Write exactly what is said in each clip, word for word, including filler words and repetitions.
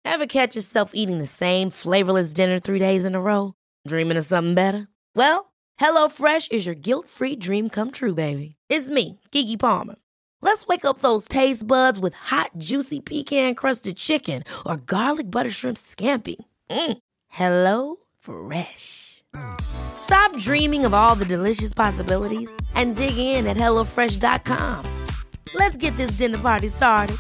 Ever catch yourself eating the same flavorless dinner three days in a row? Dreaming of something better? Well, HelloFresh is your guilt-free dream come true, baby. It's me, Keke Palmer. Let's wake up those taste buds with hot, juicy pecan-crusted chicken or garlic butter shrimp scampi. Mm. Hello Fresh. Stop dreaming of all the delicious possibilities and dig in at hello fresh dot com. Let's get this dinner party started.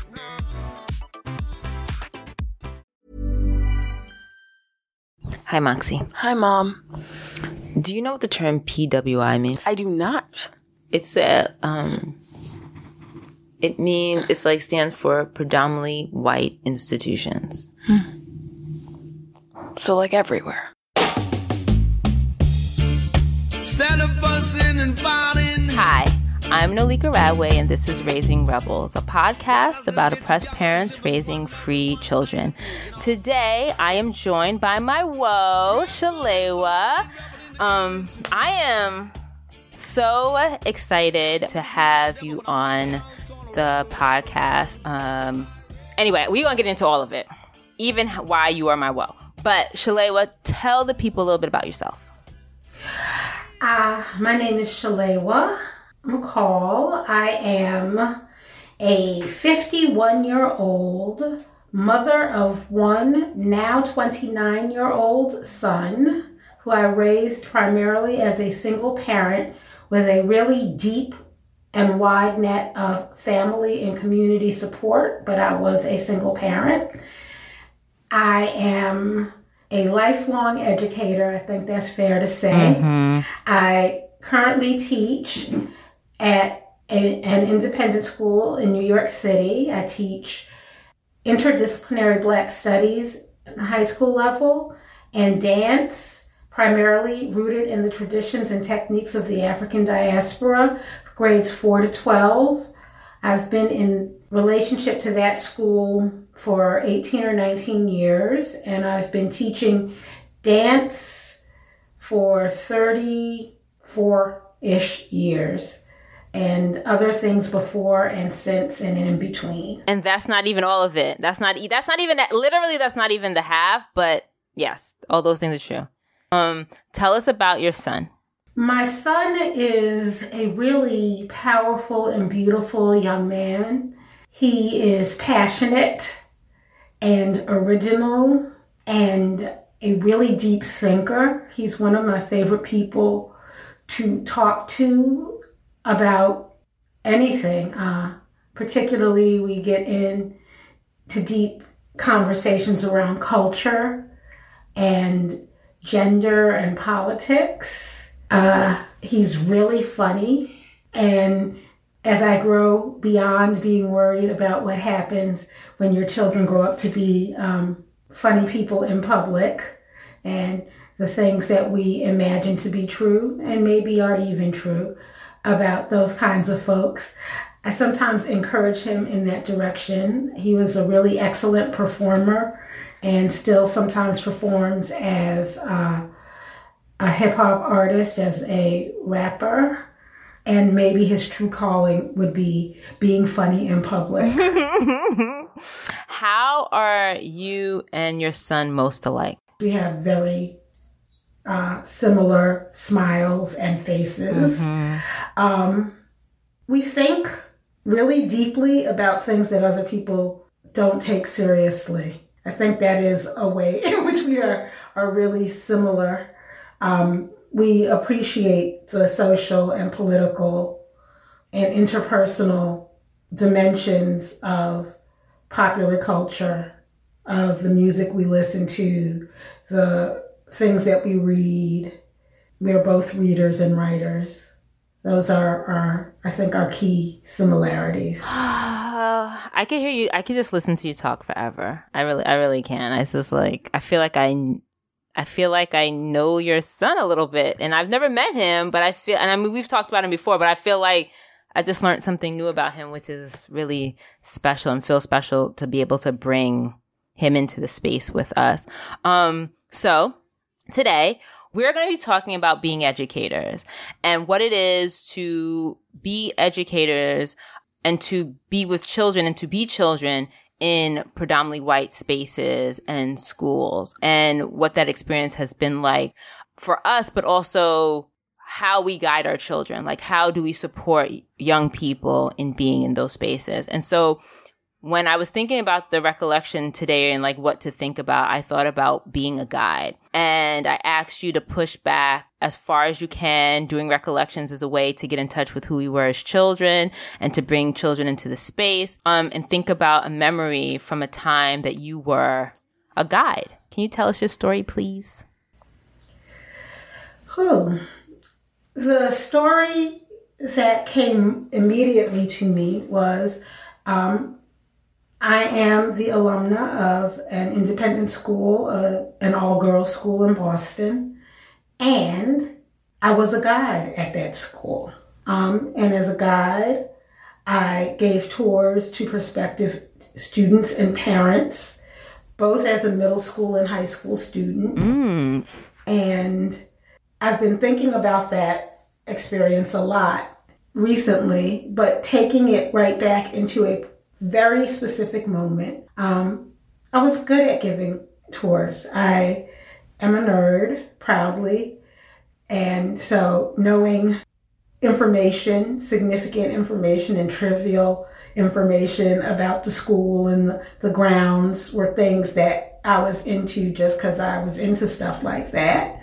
Hi, Moxie. Hi, Mom. Do you know what the term P W I means? I do not. It's a, um, it means, it's like stands for predominantly white institutions. Hmm. So like everywhere. Hi, I'm Nolika Radway, and this is Raising Rebels, a podcast about oppressed parents raising free children. Today, I am joined by my woe, Shalewa. Um, I am so excited to have you on the podcast. Um, anyway, we're going to get into all of it, even why you are my woe. But Shalewa, tell the people a little bit about yourself. Uh, my name is Shalewa McCall. I am a fifty-one-year-old mother of one now twenty-nine-year-old son who I raised primarily as a single parent with a really deep and wide net of family and community support, but I was a single parent. I am a lifelong educator. I think that's fair to say. Mm-hmm. I currently teach at a, an independent school in New York City. I teach interdisciplinary Black studies at the high school level and dance, primarily rooted in the traditions and techniques of the African diaspora, grades four to twelve. I've been in relationship to that school for eighteen or nineteen years, and I've been teaching dance for thirty-four-ish years, and other things before and since and in between. And that's not even all of it. That's not, that's not even that, literally that's not even the half, but yes, all those things are true. Um, tell us about your son. My son is a really powerful and beautiful young man. He is passionate and original and a really deep thinker. He's one of my favorite people to talk to about anything. Uh, particularly, we get into deep conversations around culture and gender and politics. Uh, he's really funny, and as I grow beyond being worried about what happens when your children grow up to be um, funny people in public and the things that we imagine to be true and maybe are even true about those kinds of folks, I sometimes encourage him in that direction. He was a really excellent performer and still sometimes performs as uh, a hip-hop artist, as a rapper, and maybe his true calling would be being funny in public. How are you and your son most alike? We have very uh, similar smiles and faces. Mm-hmm. Um, we think really deeply about things that other people don't take seriously. I think that is a way in which we are, are really similar. Um, we appreciate the social and political and interpersonal dimensions of popular culture, of the music we listen to, the things that we read. We are both readers and writers. Those are, are I think, our key similarities. I could hear you. I could just listen to you talk forever. I really, I really can. I just like, I feel like I... I feel like I know your son a little bit, and I've never met him, but I feel, and I mean, we've talked about him before, but I feel like I just learned something new about him, which is really special and feels special to be able to bring him into the space with us. Um, so today we're going to be talking about being educators and what it is to be educators and to be with children and to be children in predominantly white spaces and schools, and what that experience has been like for us, but also how we guide our children. Like, how do we support young people in being in those spaces? And so when I was thinking about the recollection today and like what to think about, I thought about being a guide. And I asked you to push back as far as you can. Doing recollections as a way to get in touch with who we were as children and to bring children into the space. Um, and think about a memory from a time that you were a guide. Can you tell us your story, please? Oh, the story that came immediately to me was, um, I am the alumna of an independent school, uh, an all-girls school in Boston, and I was a guide at that school. Um, and as a guide, I gave tours to prospective students and parents, both as a middle school and high school student. Mm. And I've been thinking about that experience a lot recently, but taking it right back into a very specific moment. Um, I was good at giving tours. I am a nerd, proudly. And so knowing information, significant information and trivial information about the school and the, the grounds were things that I was into just because I was into stuff like that.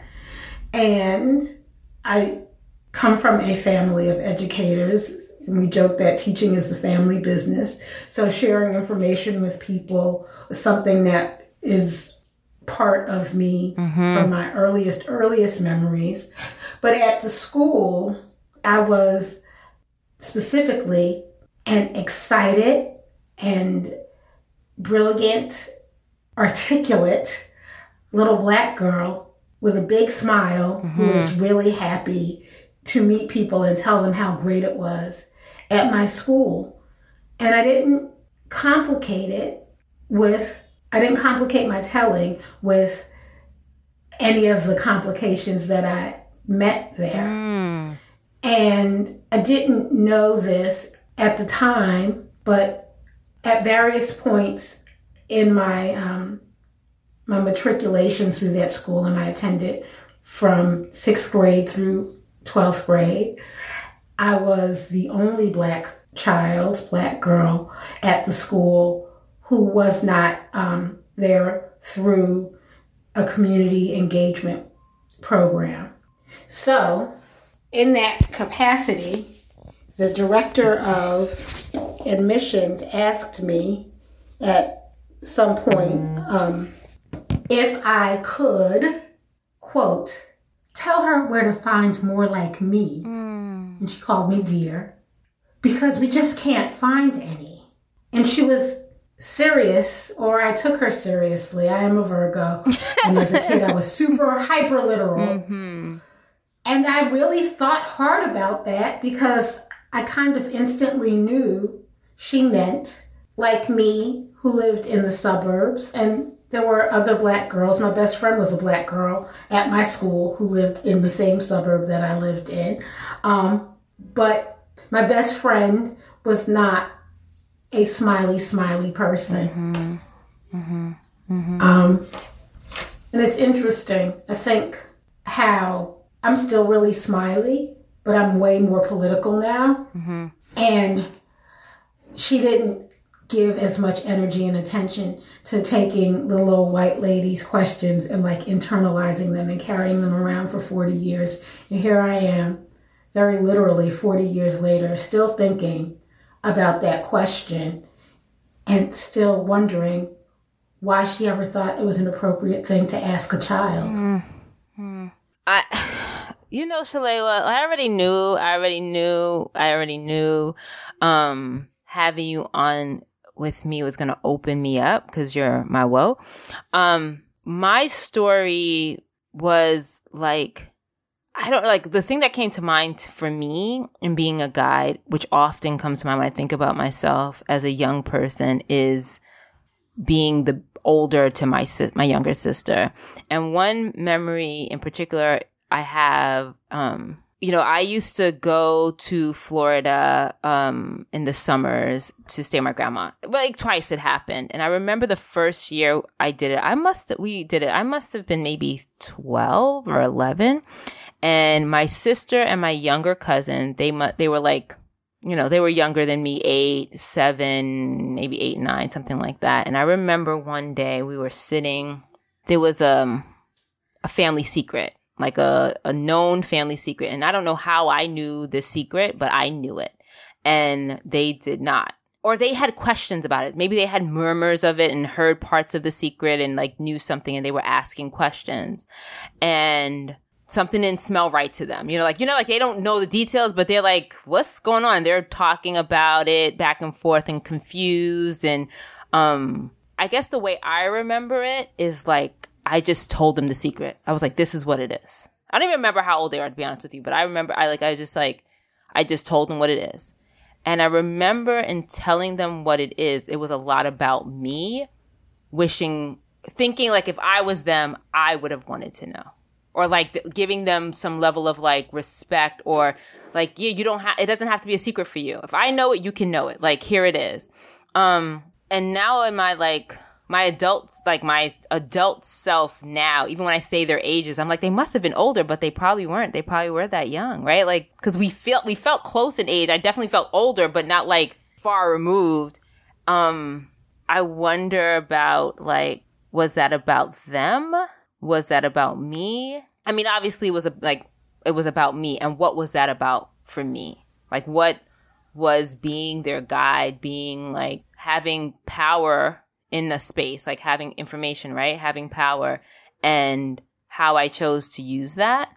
And I come from a family of educators. And we joke that teaching is the family business. So sharing information with people is something that is part of me mm-hmm. from my earliest, earliest memories. But at the school, I was specifically an excited and brilliant, articulate little black girl with a big smile mm-hmm. who was really happy to meet people and tell them how great it was at my school. And I didn't complicate it with, I didn't complicate my telling with any of the complications that I met there. Mm. And I didn't know this at the time, but at various points in my um, my matriculation through that school, and I attended from sixth grade through twelfth grade, I was the only black child, black girl at the school who was not um, there through a community engagement program. So in that capacity, the director of admissions asked me at some point um, if I could, quote, tell her where to find more like me. Mm. And she called me dear, because we just can't find any. And she was serious, or I took her seriously. I am a Virgo. And as a kid, I was super hyper literal. Mm-hmm. And I really thought hard about that because I kind of instantly knew she meant like me, who lived in the suburbs. And there were other black girls. My best friend was a black girl at my school who lived in the same suburb that I lived in. Um, but my best friend was not a smiley, smiley person. Mm-hmm. Mm-hmm. Mm-hmm. Um, and it's interesting, I think, how I'm still really smiley, but I'm way more political now. Mm-hmm. And she didn't give as much energy and attention to taking the little white lady's questions and like internalizing them and carrying them around for forty years. And here I am, very literally forty years later, still thinking about that question and still wondering why she ever thought it was an appropriate thing to ask a child. Mm-hmm. I, you know, Shalala, I already knew, I already knew, I already knew, um, having you on with me was going to open me up because you're my woe. Um, my story was like, I don't like the thing that came to mind for me in being a guide, which often comes to mind when I think about myself as a young person, is being the older to my si- my younger sister. And one memory in particular I have um, you know, I used to go to Florida um, in the summers to stay with my grandma. Like twice it happened. And I remember the first year I did it, I must, we did it, I must have been maybe twelve or eleven. And my sister and my younger cousin, they mu- they were like, you know, they were younger than me, eight, seven, maybe eight, nine, something like that. And I remember one day we were sitting, there was um, a family secret, like a, a known family secret. And I don't know how I knew this secret, but I knew it. And they did not. Or they had questions about it. Maybe they had murmurs of it and heard parts of the secret and like knew something and they were asking questions. And something didn't smell right to them. You know, like, you know, like they don't know the details, but they're like, what's going on? They're talking about it back and forth and confused. And um, I guess the way I remember it is like, I just told them the secret. I was like, this is what it is. I don't even remember how old they are, to be honest with you, but I remember I like, I just like, I just told them what it is. And I remember in telling them what it is, it was a lot about me wishing, thinking like if I was them, I would have wanted to know. Or like th- giving them some level of like respect or like, yeah, you don't have, it doesn't have to be a secret for you. If I know it, you can know it. Like, here it is. Um, and now in my like, my adults, like my adult self now, even when I say their ages, I'm like, they must have been older, but they probably weren't. They probably were that young, right? Like, cause we felt, we felt close in age. I definitely felt older, but not like far removed. Um, I wonder about like, was that about them? Was that about me? I mean, obviously it was a, like, it was about me. And what was that about for me? Like, what was being their guide, being like having power in the space, like having information, right? Having power, and how I chose to use that.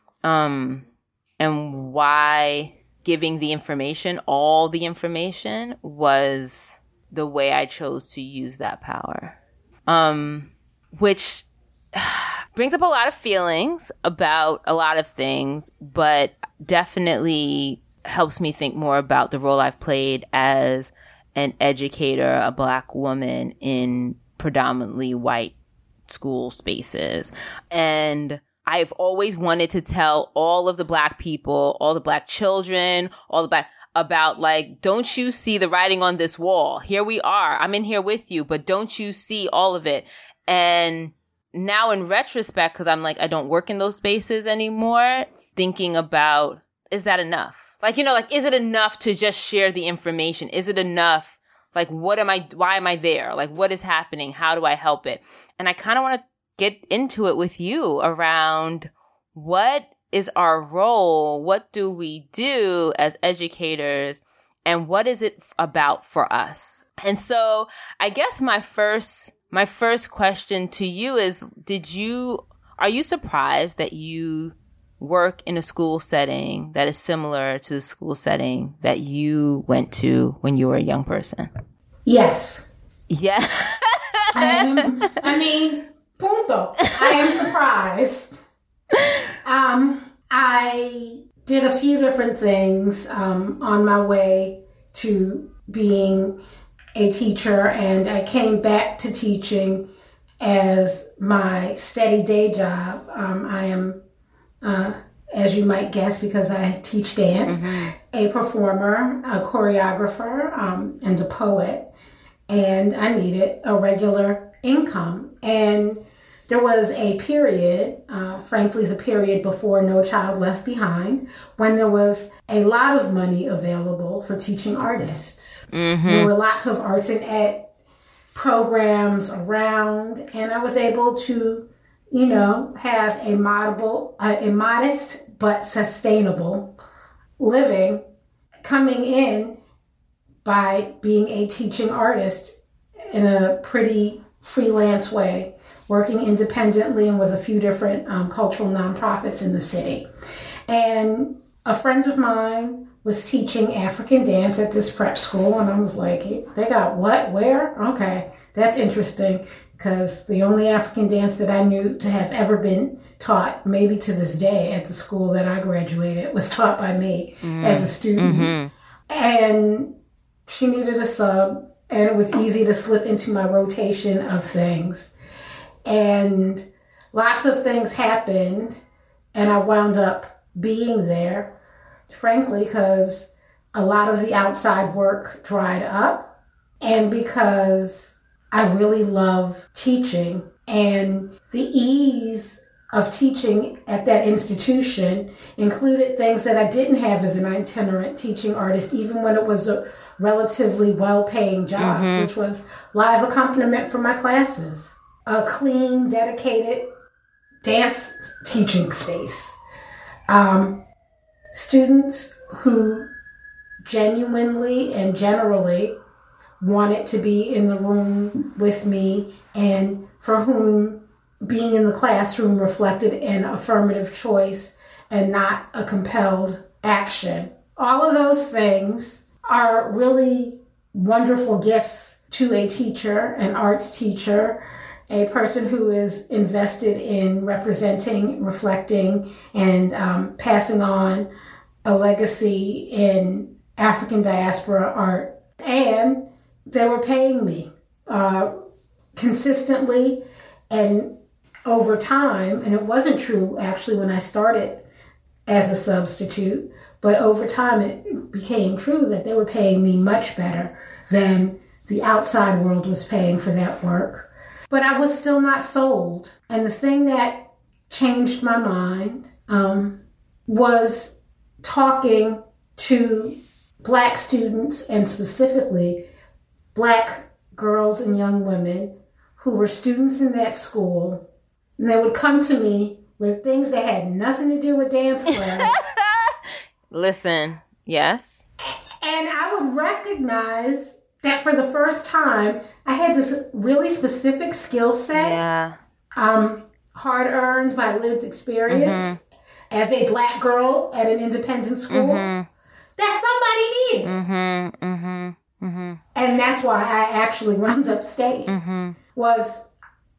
Um, and why giving the information, all the information, was the way I chose to use that power. Um, which brings up a lot of feelings about a lot of things, but definitely helps me think more about the role I've played as an educator, a Black woman in predominantly white school spaces. And I've always wanted to tell all of the Black people, all the Black children, all the Black, about like, don't you see the writing on this wall? Here we are. I'm in here with you, but don't you see all of it? And now in retrospect, because I'm like, I don't work in those spaces anymore, thinking about, is that enough? Like, you know, like, is it enough to just share the information? Is it enough? Like, what am I, why am I there? Like, what is happening? How do I help it? And I kind of want to get into it with you around what is our role? What do we do as educators? And what is it about for us? And so I guess my first, my first question to you is, did you, are you surprised that you work in a school setting that is similar to the school setting that you went to when you were a young person? Yes. Yeah. I am, I mean, punto. I am surprised. Um, I did a few different things um, on my way to being a teacher, and I came back to teaching as my steady day job. Um, I am Uh, as you might guess, because I teach dance, mm-hmm. a performer, a choreographer, um, and a poet. And I needed a regular income. And there was a period, uh, frankly, the period before No Child Left Behind, when there was a lot of money available for teaching artists. Mm-hmm. There were lots of arts and ed programs around, and I was able to, you know, have a modable, uh, a modest but sustainable living coming in by being a teaching artist in a pretty freelance way, working independently and with a few different um, cultural nonprofits in the city. And a friend of mine was teaching African dance at this prep school, and I was like, they got what? Where? Okay, that's interesting. Because the only African dance that I knew to have ever been taught, maybe to this day at the school that I graduated, was taught by me mm. as a student. Mm-hmm. And she needed a sub, and it was easy to slip into my rotation of things. And lots of things happened, and I wound up being there, frankly, because a lot of the outside work dried up and because I really love teaching, and the ease of teaching at that institution included things that I didn't have as an itinerant teaching artist, even when it was a relatively well-paying job, mm-hmm. which was live accompaniment for my classes, a clean, dedicated dance teaching space, um, students who genuinely and generally wanted to be in the room with me and for whom being in the classroom reflected an affirmative choice and not a compelled action. All of those things are really wonderful gifts to a teacher, an arts teacher, a person who is invested in representing, reflecting, and um, passing on a legacy in African diaspora art. And they were paying me uh, consistently and over time, and it wasn't true actually when I started as a substitute, but over time it became true that they were paying me much better than the outside world was paying for that work. But I was still not sold. And the thing that changed my mind um, was talking to Black students, and specifically Black girls and young women who were students in that school. And they would come to me with things that had nothing to do with dance class. Listen, yes. And I would recognize that for the first time, I had this really specific skill set, yeah. um, hard earned by lived experience, mm-hmm. as a Black girl at an independent school, mm-hmm. that somebody needed. Mm-hmm, mm-hmm, mm-hmm. And that's why I actually wound up staying, mm-hmm. was,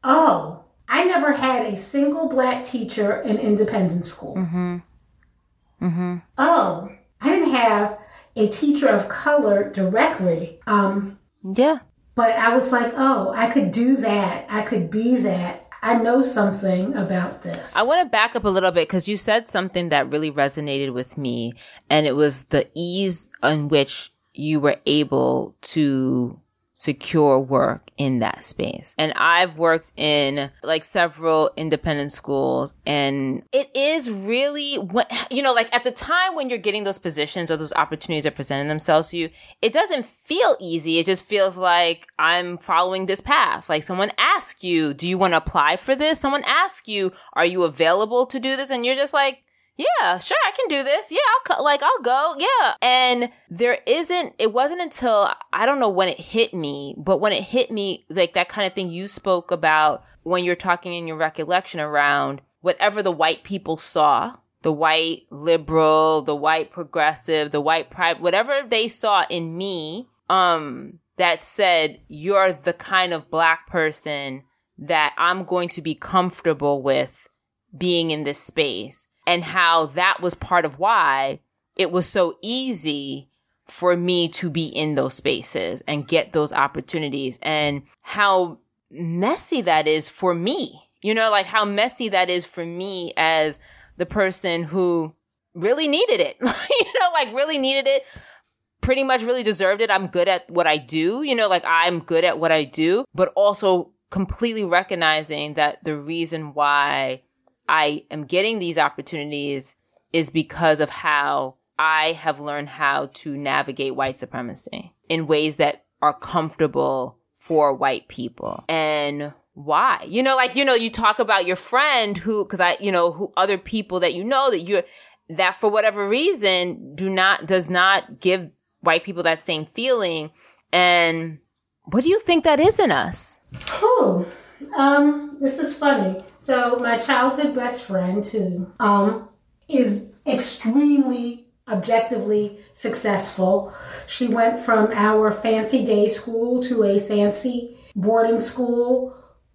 oh, I never had a single Black teacher in independent school. Mm-hmm. Mm-hmm. Oh, I didn't have a teacher of color directly. Um, yeah. But I was like, oh, I could do that. I could be that. I know something about this. I want to back up a little bit because you said something that really resonated with me. And it was the ease in which you were able to secure work in that space. And I've worked in like several independent schools, and it is really what, you know, like at the time when you're getting those positions or those opportunities are presenting themselves to you, it doesn't feel easy. It just feels like I'm following this path. Like someone asks you, do you want to apply for this? Someone asks you, are you available to do this? And you're just like, yeah, sure, I can do this. Yeah, I'll co- like, I'll go. Yeah. And there isn't, it wasn't until, I don't know when it hit me, but when it hit me, like that kind of thing you spoke about when you're talking in your recollection around whatever the white people saw, the white liberal, the white progressive, the white private, whatever they saw in me, um, that said, you're the kind of Black person that I'm going to be comfortable with being in this space. And how that was part of why it was so easy for me to be in those spaces and get those opportunities, and how messy that is for me. You know, like how messy that is for me as the person who really needed it, you know, like really needed it, pretty much really deserved it. I'm good at what I do, you know, like I'm good at what I do, but also completely recognizing that the reason why I am getting these opportunities is because of how I have learned how to navigate white supremacy in ways that are comfortable for white people. And why? You know, like, you know, you talk about your friend who, cause I, you know, who other people that you know that you're, that for whatever reason do not, does not give white people that same feeling. And what do you think that is in us? Oh, um, this is funny. So my childhood best friend, who um, is extremely objectively successful, she went from our fancy day school to a fancy boarding school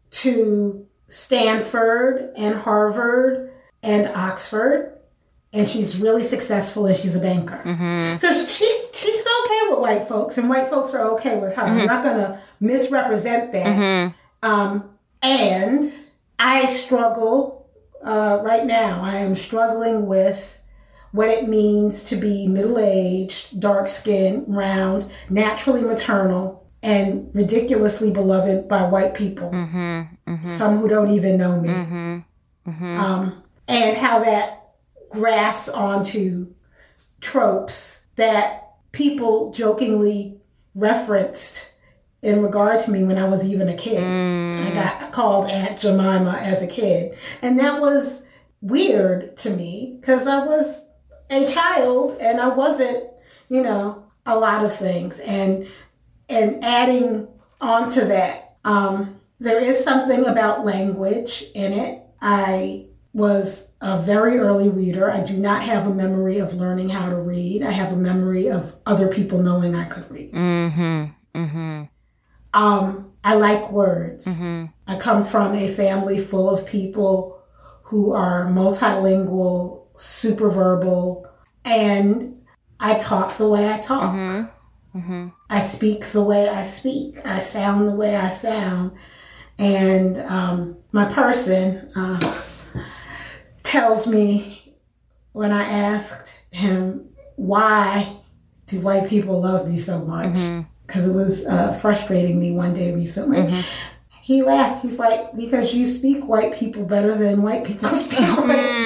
to Stanford and Harvard and Oxford, and she's really successful and she's a banker. Mm-hmm. So she she's okay with white folks, and white folks are okay with her. Mm-hmm. I'm not going to misrepresent that. Mm-hmm. Um, and I struggle uh, right now. I am struggling with what it means to be middle-aged, dark-skinned, round, naturally maternal, and ridiculously beloved by white people. Mm-hmm, mm-hmm. Some who don't even know me. Mm-hmm, mm-hmm. Um, and how that grafts onto tropes that people jokingly referenced in regard to me when I was even a kid. Mm. I got called Aunt Jemima as a kid. And that was weird to me because I was a child and I wasn't, you know, a lot of things. And and adding on to that, um, there is something about language in it. I was a very early reader. I do not have a memory of learning how to read. I have a memory of other people knowing I could read. Mm-hmm. Mm-hmm. Um, I like words. Mm-hmm. I come from a family full of people who are multilingual, super verbal, and I talk the way I talk. Mm-hmm. Mm-hmm. I speak the way I speak. I sound the way I sound. And um, my person uh, tells me when I asked him, why do white people love me so much? Because mm-hmm. it was uh, frustrating me one day recently. Mm-hmm. He laughed. He's like, because you speak white people better than white people speak mm-hmm. white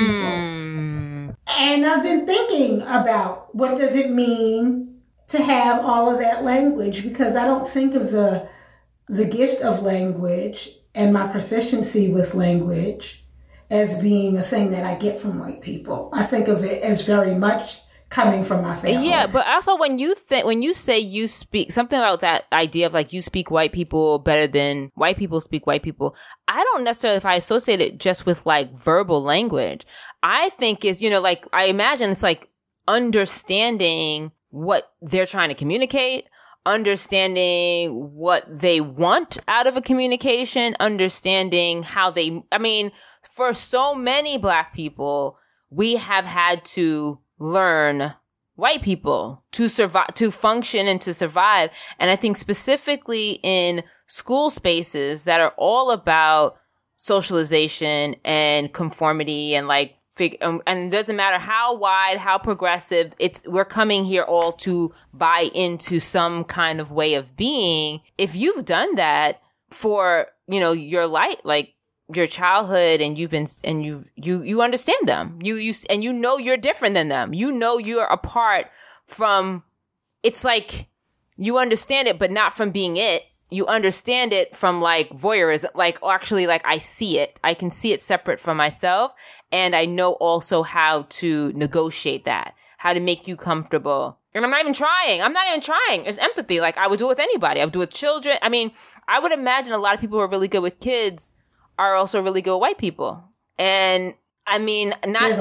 people. And I've been thinking about what does it mean to have all of that language, because I don't think of the the gift of language and my proficiency with language as being a thing that I get from white people. I think of it as very much coming from my family. Yeah, but also when you think, when you say you speak, something about that idea of like you speak white people better than white people speak white people, I don't necessarily, if I associate it just with like verbal language, I think is, you know, like I imagine it's like understanding what they're trying to communicate, understanding what they want out of a communication, understanding how they, I mean, for so many Black people, we have had to learn white people to survive, to function and to survive. And I think specifically in school spaces that are all about socialization and conformity and like, Fig- um, and it doesn't matter how wide, how progressive, it's, we're coming here all to buy into some kind of way of being. If you've done that for, you know, your life, like your childhood, and you've been, and you, you, you understand them, you, you, and you know you're different than them. You know you're apart from, it's like you understand it, but not from being it. You understand it from like voyeurism, like actually like I see it. I can see it separate from myself. And I know also how to negotiate that, how to make you comfortable. And I'm not even trying. I'm not even trying. It's empathy. Like I would do it with anybody. I would do it with children. I mean, I would imagine a lot of people who are really good with kids are also really good with white people. And I mean, not, I,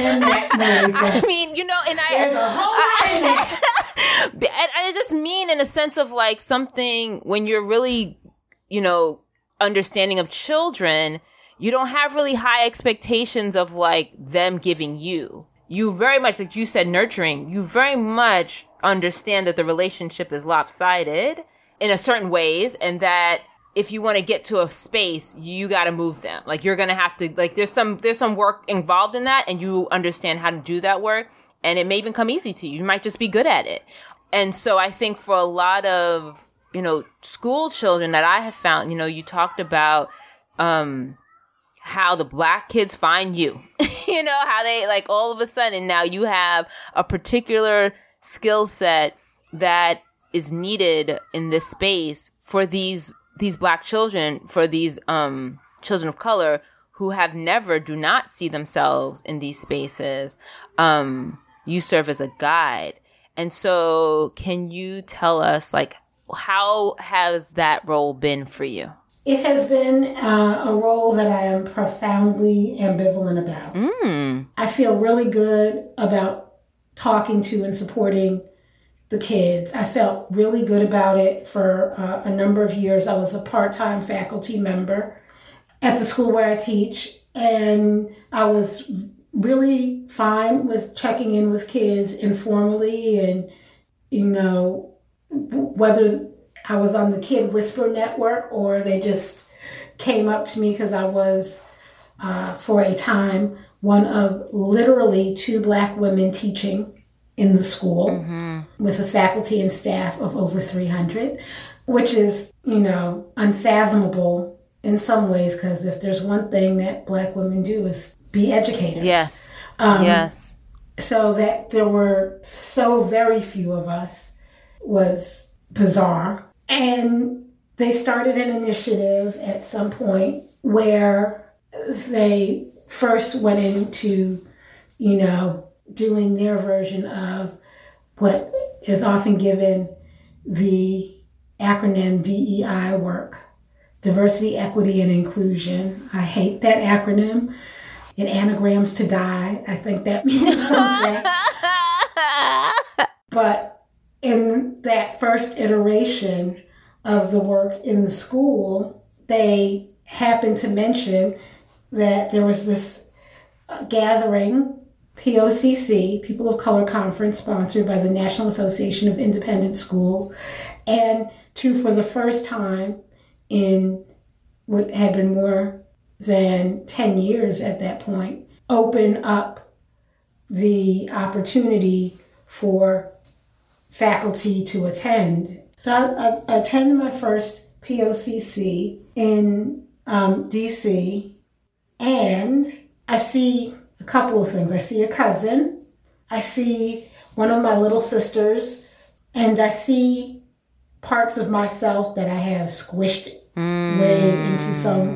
I mean, you know, and I, There's a whole I, I, I just mean in a sense of like something when you're really, you know, understanding of children, you don't have really high expectations of like them giving you. You very much, like you said, nurturing, you very much understand that the relationship is lopsided in a certain ways, and that if you want to get to a space, you got to move them. Like you're going to have to, like there's some, there's some work involved in that, and you understand how to do that work, and it may even come easy to you. You might just be good at it. And so I think for a lot of, you know, school children that I have found, you know, you talked about, um, how the Black kids find you, you know, how they like all of a sudden now you have a particular skill set that is needed in this space for these, these Black children, for these, um, children of color who have never, do not see themselves in these spaces. Um, you serve as a guide. And so can you tell us, like, how has that role been for you? It has been uh, a role that I am profoundly ambivalent about. Mm. I feel really good about talking to and supporting the kids. I felt really good about it for uh, a number of years. I was a part-time faculty member at the school where I teach, and I was really fine with checking in with kids informally, and, you know, whether I was on the Kid Whisper Network or they just came up to me because I was uh, for a time, one of literally two Black women teaching in the school mm-hmm. with a faculty and staff of over three hundred, which is, you know, unfathomable in some ways, because if there's one thing that Black women do is be educators. Yes. Um, yes. So that there were so very few of us was bizarre. And they started an initiative at some point where they first went into, you know, doing their version of what is often given the acronym D E I work, diversity, equity, and inclusion. I hate that acronym. It anagrams to die. I think that means something. But in that first iteration of the work in the school, they happened to mention that there was this uh, gathering, P O C C, People of Color Conference, sponsored by the National Association of Independent Schools, and to, for the first time in what had been more than ten years at that point, open up the opportunity for faculty to attend. So I, I attended my first P O C C in um, D C, and I see a couple of things. I see a cousin, I see one of my little sisters, and I see parts of myself that I have squished mm. way into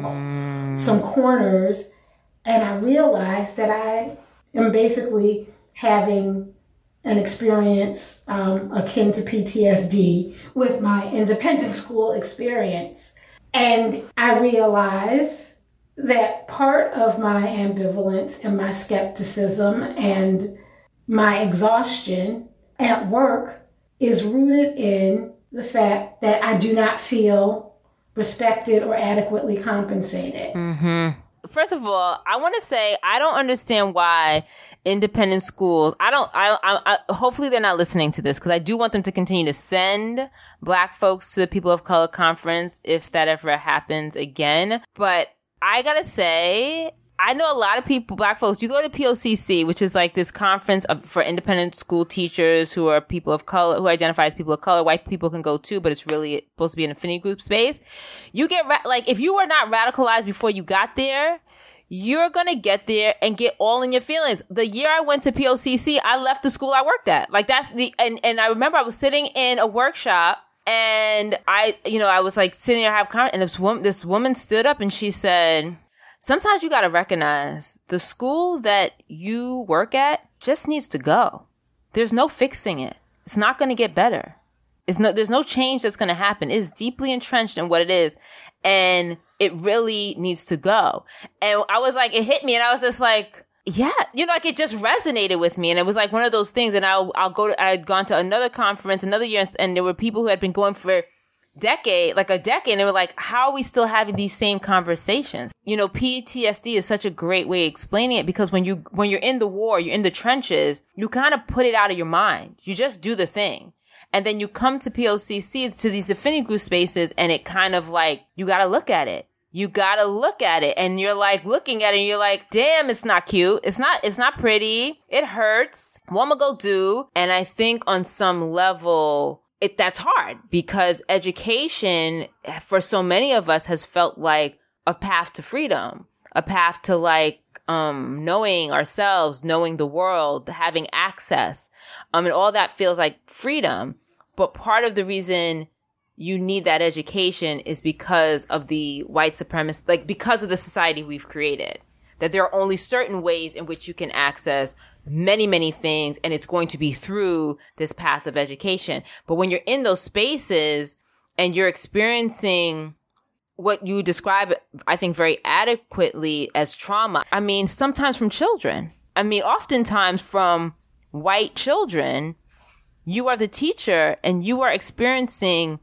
some some corners, and I realize that I am basically having an experience um, akin to P T S D with my independent school experience. And I realize that part of my ambivalence and my skepticism and my exhaustion at work is rooted in the fact that I do not feel respected or adequately compensated. Mm-hmm. First of all, I want to say I don't understand why independent schools, I don't, I, I, I hopefully they're not listening to this, because I do want them to continue to send Black folks to the People of Color Conference if that ever happens again. But I gotta say, I know a lot of people, Black folks, you go to P O C C, which is like this conference of, for independent school teachers who are people of color, who identify as people of color. White people can go too, but it's really supposed to be an affinity group space. You get, ra- like, if you were not radicalized before you got there, you're going to get there and get all in your feelings. The year I went to P O C C, I left the school I worked at. Like, that's the, and, and I remember I was sitting in a workshop and I, you know, I was like sitting there, have con- and this woman, this woman stood up and she said, sometimes you got to recognize the school that you work at just needs to go. There's no fixing it. It's not going to get better. It's no, there's no change that's going to happen. It's deeply entrenched in what it is. And it really needs to go. And I was like, it hit me and I was just like, yeah, you know, like it just resonated with me. And it was like one of those things. And I'll, I'll go to, I had gone to another conference another year, and there were people who had been going for decade, like a decade, and they were like, how are we still having these same conversations? You know, P T S D is such a great way of explaining it, because when you, when you're in the war, you're in the trenches, you kind of put it out of your mind. You just do the thing. And then you come to P O C C, to these affinity group spaces, and it kind of like, you gotta look at it. You gotta look at it. And you're like looking at it and you're like, damn, it's not cute. It's not, it's not pretty. It hurts. What am I gonna do? And I think on some level, It, that's hard, because education for so many of us has felt like a path to freedom, a path to like, um, knowing ourselves, knowing the world, having access. Um, and all that feels like freedom. But part of the reason you need that education is because of the white supremacist, like because of the society we've created, that there are only certain ways in which you can access many, many things, and it's going to be through this path of education. But when you're in those spaces and you're experiencing what you describe, I think very adequately as trauma, I mean, sometimes from children, I mean, oftentimes from white children, you are the teacher and you are experiencing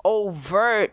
overt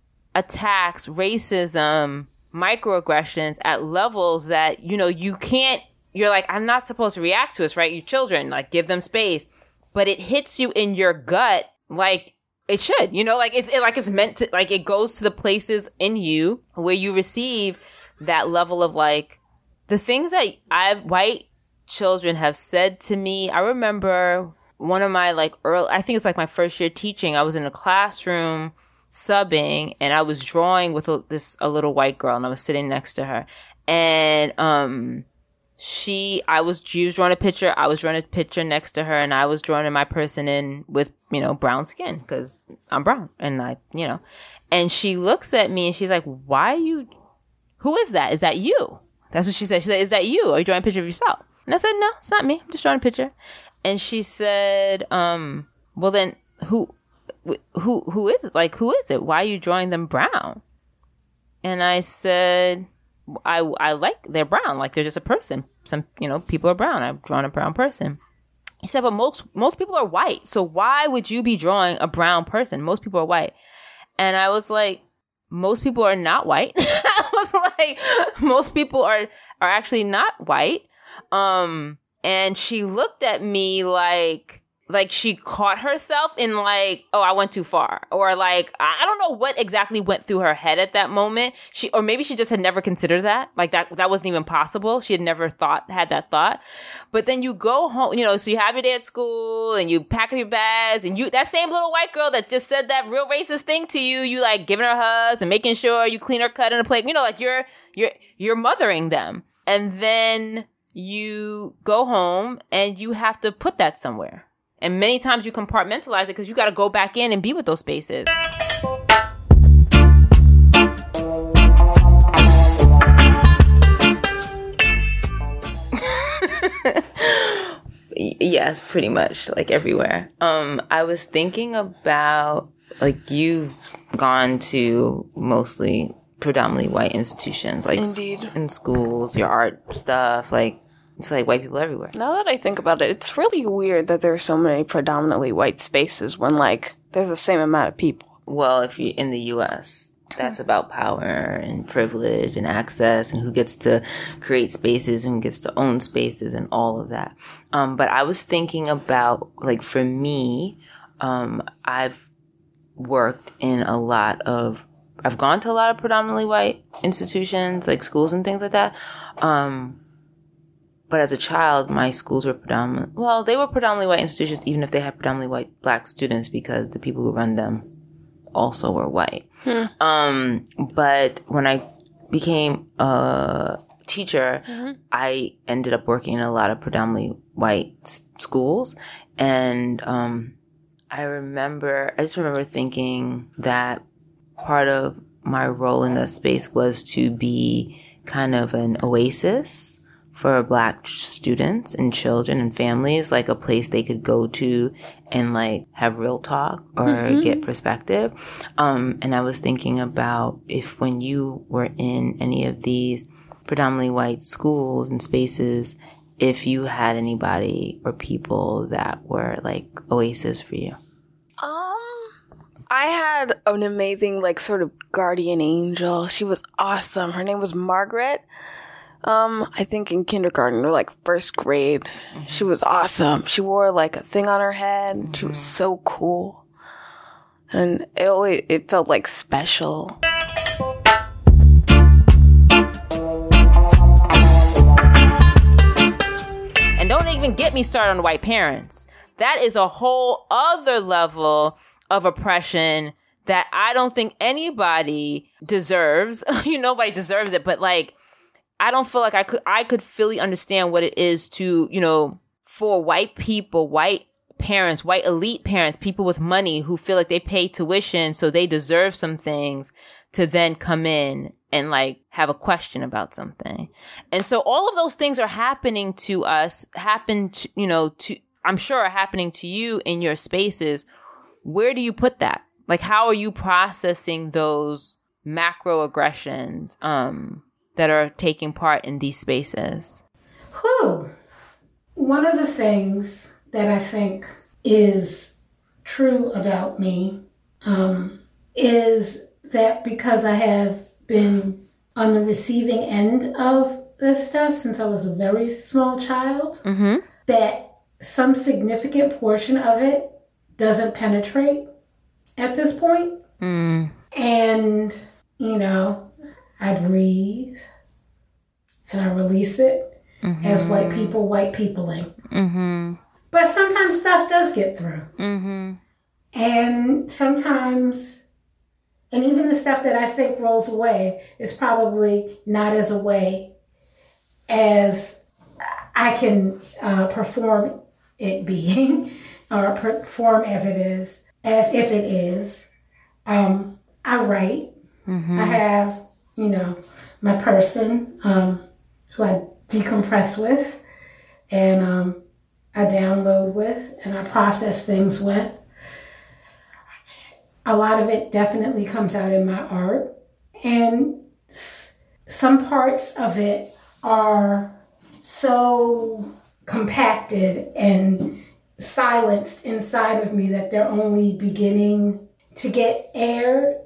attacks, racism, microaggressions at levels that, you know, you can't, you're like, I'm not supposed to react to this, right? Your children, like, give them space. But it hits you in your gut like it should, you know, like it's it, like it's meant to, like it goes to the places in you where you receive that level of like the things that I've white children have said to me, I remember one of my like early, I think it's like my first year teaching. I was in a classroom subbing, and I was drawing with a, this a little white girl, and I was sitting next to her, and um, she, I was, she was drawing a picture, I was drawing a picture next to her, and I was drawing my person in with, you know, brown skin because I'm brown, and I, you know, and she looks at me and she's like, "Why are you? Who is that? Is that you?" That's what she said. She said, "Is that you? Are you drawing a picture of yourself?" And I said, "No, it's not me. I'm just drawing a picture." And she said, um, "Well then, who?" Who who is it? Like, who is it? Why are you drawing them brown? And I said, I I like they're brown. Like, they're just a person. Some, you know, people are brown. I've drawn a brown person. He said, but most most people are white. So why would you be drawing a brown person? Most people are white. And I was like, most people are not white. I was like, most people are are actually not white. Um, and she looked at me like. Like, she caught herself in, like, oh, I went too far. Or, like, I don't know what exactly went through her head at that moment. She, or maybe she just had never considered that. Like, that, that wasn't even possible. She had never thought, had that thought. But then you go home, you know, so you have your day at school, and you pack up your bags, and you, that same little white girl that just said that real racist thing to you, you, like, giving her hugs and making sure you clean her cut in a plate. You know, like, you're, you're, you're mothering them. And then you go home, and you have to put that somewhere. And many times you compartmentalize it because you got to go back in and be with those spaces. Yes, pretty much, like everywhere. Um, I was thinking about, like, you've gone to mostly predominantly white institutions, like Indeed. in schools, your art stuff, like, it's like white people everywhere. Now that I think about it, it's really weird that there are so many predominantly white spaces when, like, there's the same amount of people. Well, if you're in the U S, that's about power and privilege and access and who gets to create spaces and who gets to own spaces and all of that. Um, but I was thinking about, like, for me, um, I've worked in a lot of, I've gone to a lot of predominantly white institutions, like schools and things like that. Um, But as a child, my schools were predominantly, well, they were predominantly white institutions, even if they had predominantly white black students, because the people who run them also were white. Hmm. Um, but when I became a teacher, mm-hmm. I ended up working in a lot of predominantly white s- schools. And um, I remember, I just remember thinking that part of my role in the space was to be kind of an oasis for black students and children and families, like a place they could go to and like have real talk or mm-hmm. get perspective. Um, and I was thinking about if when you were in any of these predominantly white schools and spaces, if you had anybody or people that were like oasis for you. Um, I had an amazing like sort of guardian angel. She was awesome. Her name was Margaret. Um, I think in kindergarten or like first grade, mm-hmm. she was awesome. She wore like a thing on her head. Mm-hmm. She was so cool. And it always, it felt like special. And don't even get me started on white parents. That is a whole other level of oppression that I don't think anybody deserves. You know, nobody deserves it, but like, I don't feel like I could, I could fully understand what it is to, you know, for white people, white parents, white elite parents, people with money who feel like they pay tuition, so they deserve some things to then come in and like have a question about something. And so all of those things are happening to us, happen to, you know, to, I'm sure are happening to you in your spaces. Where do you put that? Like, how are you processing those macroaggressions, um, that are taking part in these spaces? Whew. One of the things that I think is true about me um, is that because I have been on the receiving end of this stuff since I was a very small child, mm-hmm. that some significant portion of it doesn't penetrate at this point. Mm. And, you know, I breathe and I release it mm-hmm. as white people, white peopling. Mm-hmm. But sometimes stuff does get through. Mm-hmm. And sometimes, and even the stuff that I think rolls away is probably not as away as I can uh, perform it being, or perform as it is, as if it is. Um, I write. Mm-hmm. I have, you know, my person um, who I decompress with, and um, I download with, and I process things with. A lot of it definitely comes out in my art, and s- some parts of it are so compacted and silenced inside of me that they're only beginning to get aired.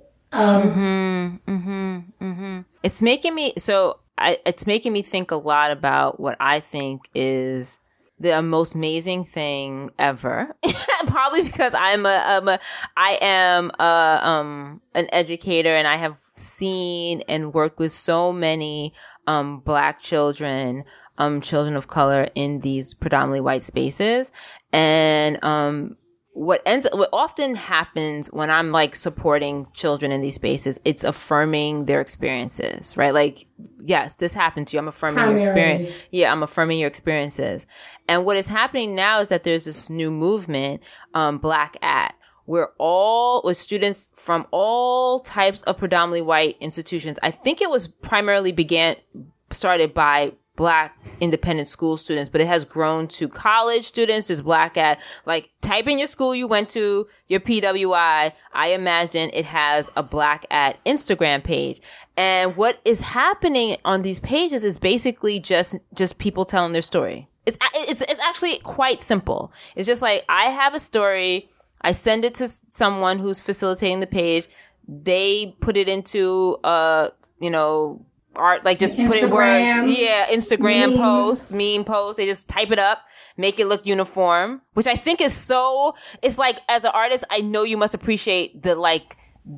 Um, mm-hmm, mm-hmm, mm-hmm. It's making me, so I, it's making me think a lot about what I think is the most amazing thing ever. Probably because I'm a, I'm a, I am a, um, an educator, and I have seen and worked with so many, um, Black children, um, children of color in these predominantly white spaces. And, um, what ends, what often happens when I'm like supporting children in these spaces, it's affirming their experiences, right? Like, yes, this happened to you. I'm affirming Primarily. your experience. Yeah, I'm affirming your experiences. And what is happening now is that there's this new movement, um, Black at, where all, with students from all types of predominantly white institutions. I think it was primarily began, started by Black independent school students, but it has grown to college students. There's Black at, like, type in your school you went to, your P W I. I imagine it has a Black at Instagram page. And what is happening on these pages is basically just, just people telling their story. It's, it's, it's actually quite simple. It's just like, I have a story. I send it to someone who's facilitating the page. They put it into, uh, you know, art, like just Instagram, put in words. Yeah, Instagram meme. posts, meme posts. They just type it up, make it look uniform, which I think is so, it's like, as an artist, I know you must appreciate the, like,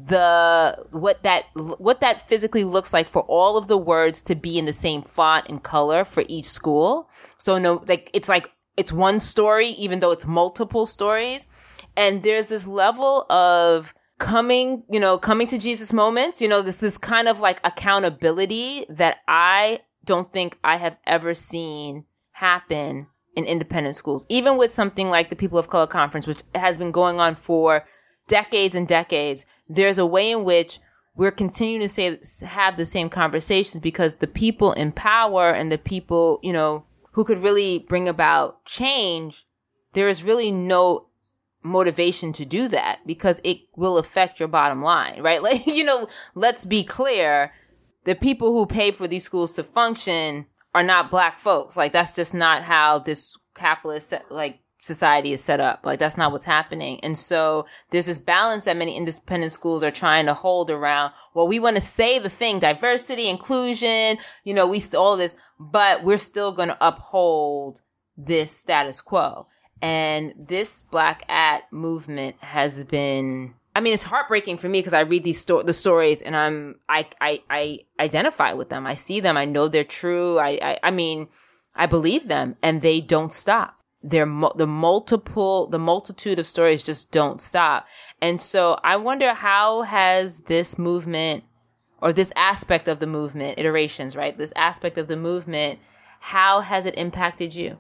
the, what that, what that physically looks like for all of the words to be in the same font and color for each school. So no, like, it's like, it's one story, even though it's multiple stories. And there's this level of coming, you know, coming to Jesus moments, you know, this is kind of like accountability that I don't think I have ever seen happen in independent schools, even with something like the People of Color Conference, which has been going on for decades and decades. There's a way in which we're continuing to say, have the same conversations, because the people in power and the people, you know, who could really bring about change, there is really no motivation to do that, because it will affect your bottom line, right? Like, you know, let's be clear. The people who pay for these schools to function are not Black folks. Like, that's just not how this capitalist, like, society is set up. Like, that's not what's happening. And so there's this balance that many independent schools are trying to hold around. Well, we want to say the thing, diversity, inclusion, you know, we st- all this, but we're still going to uphold this status quo. And this Black at movement has been, I mean, it's heartbreaking for me, because I read these sto- the stories and I'm, I, I, I identify with them. I see them. I know they're true. I, I, I mean, I believe them, and they don't stop. They're mu- the multiple, the multitude of stories just don't stop. And so I wonder, how has this movement, or this aspect of the movement, iterations, right? This aspect of the movement, how has it impacted you?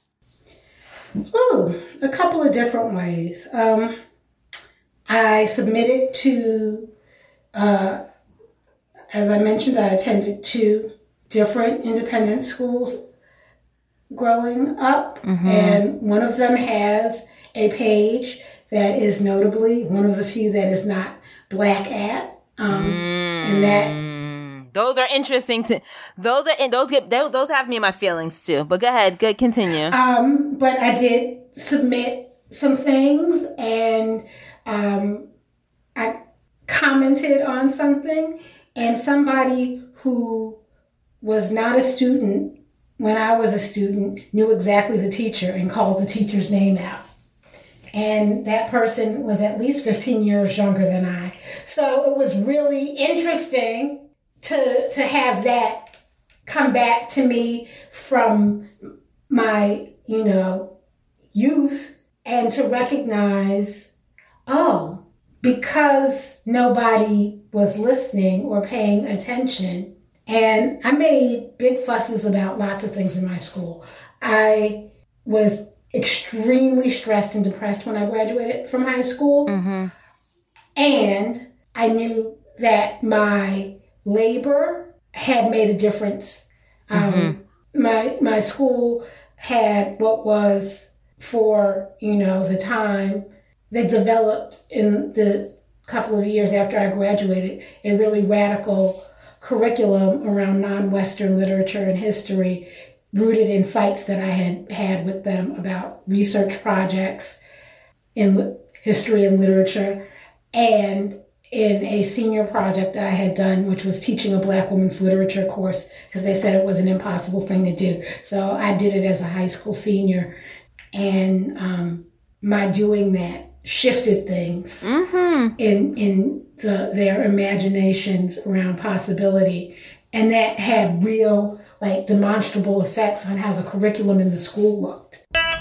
Ooh, a couple of different ways. Um, I submitted to, uh, as I mentioned, I attended two different independent schools growing up, mm-hmm. and one of them has a page that is notably one of the few that is not Black at, um, mm. and that. Those are interesting to, those are, those get, those have me in my feelings too, but go ahead, good, continue. Um, but I did submit some things, and, um, I commented on something, and somebody who was not a student when I was a student knew exactly the teacher and called the teacher's name out. And that person was at least fifteen years younger than I. So it was really interesting to to have that come back to me from my, you know, youth, and to recognize, oh, because nobody was listening or paying attention. And I made big fusses about lots of things in my school. I was extremely stressed and depressed when I graduated from high school. Mm-hmm. And I knew that my labor had made a difference. Mm-hmm. Um, my my school had what was, for, you know, the time, that developed in the couple of years after I graduated, a really radical curriculum around non-Western literature and history, rooted in fights that I had had with them about research projects in history and literature, and in a senior project that I had done, which was teaching a Black women's literature course, because they said it was an impossible thing to do. So I did it as a high school senior, and um, my doing that shifted things Mm-hmm. in in the, their imaginations around possibility. And that had real, like, demonstrable effects on how the curriculum in the school looked.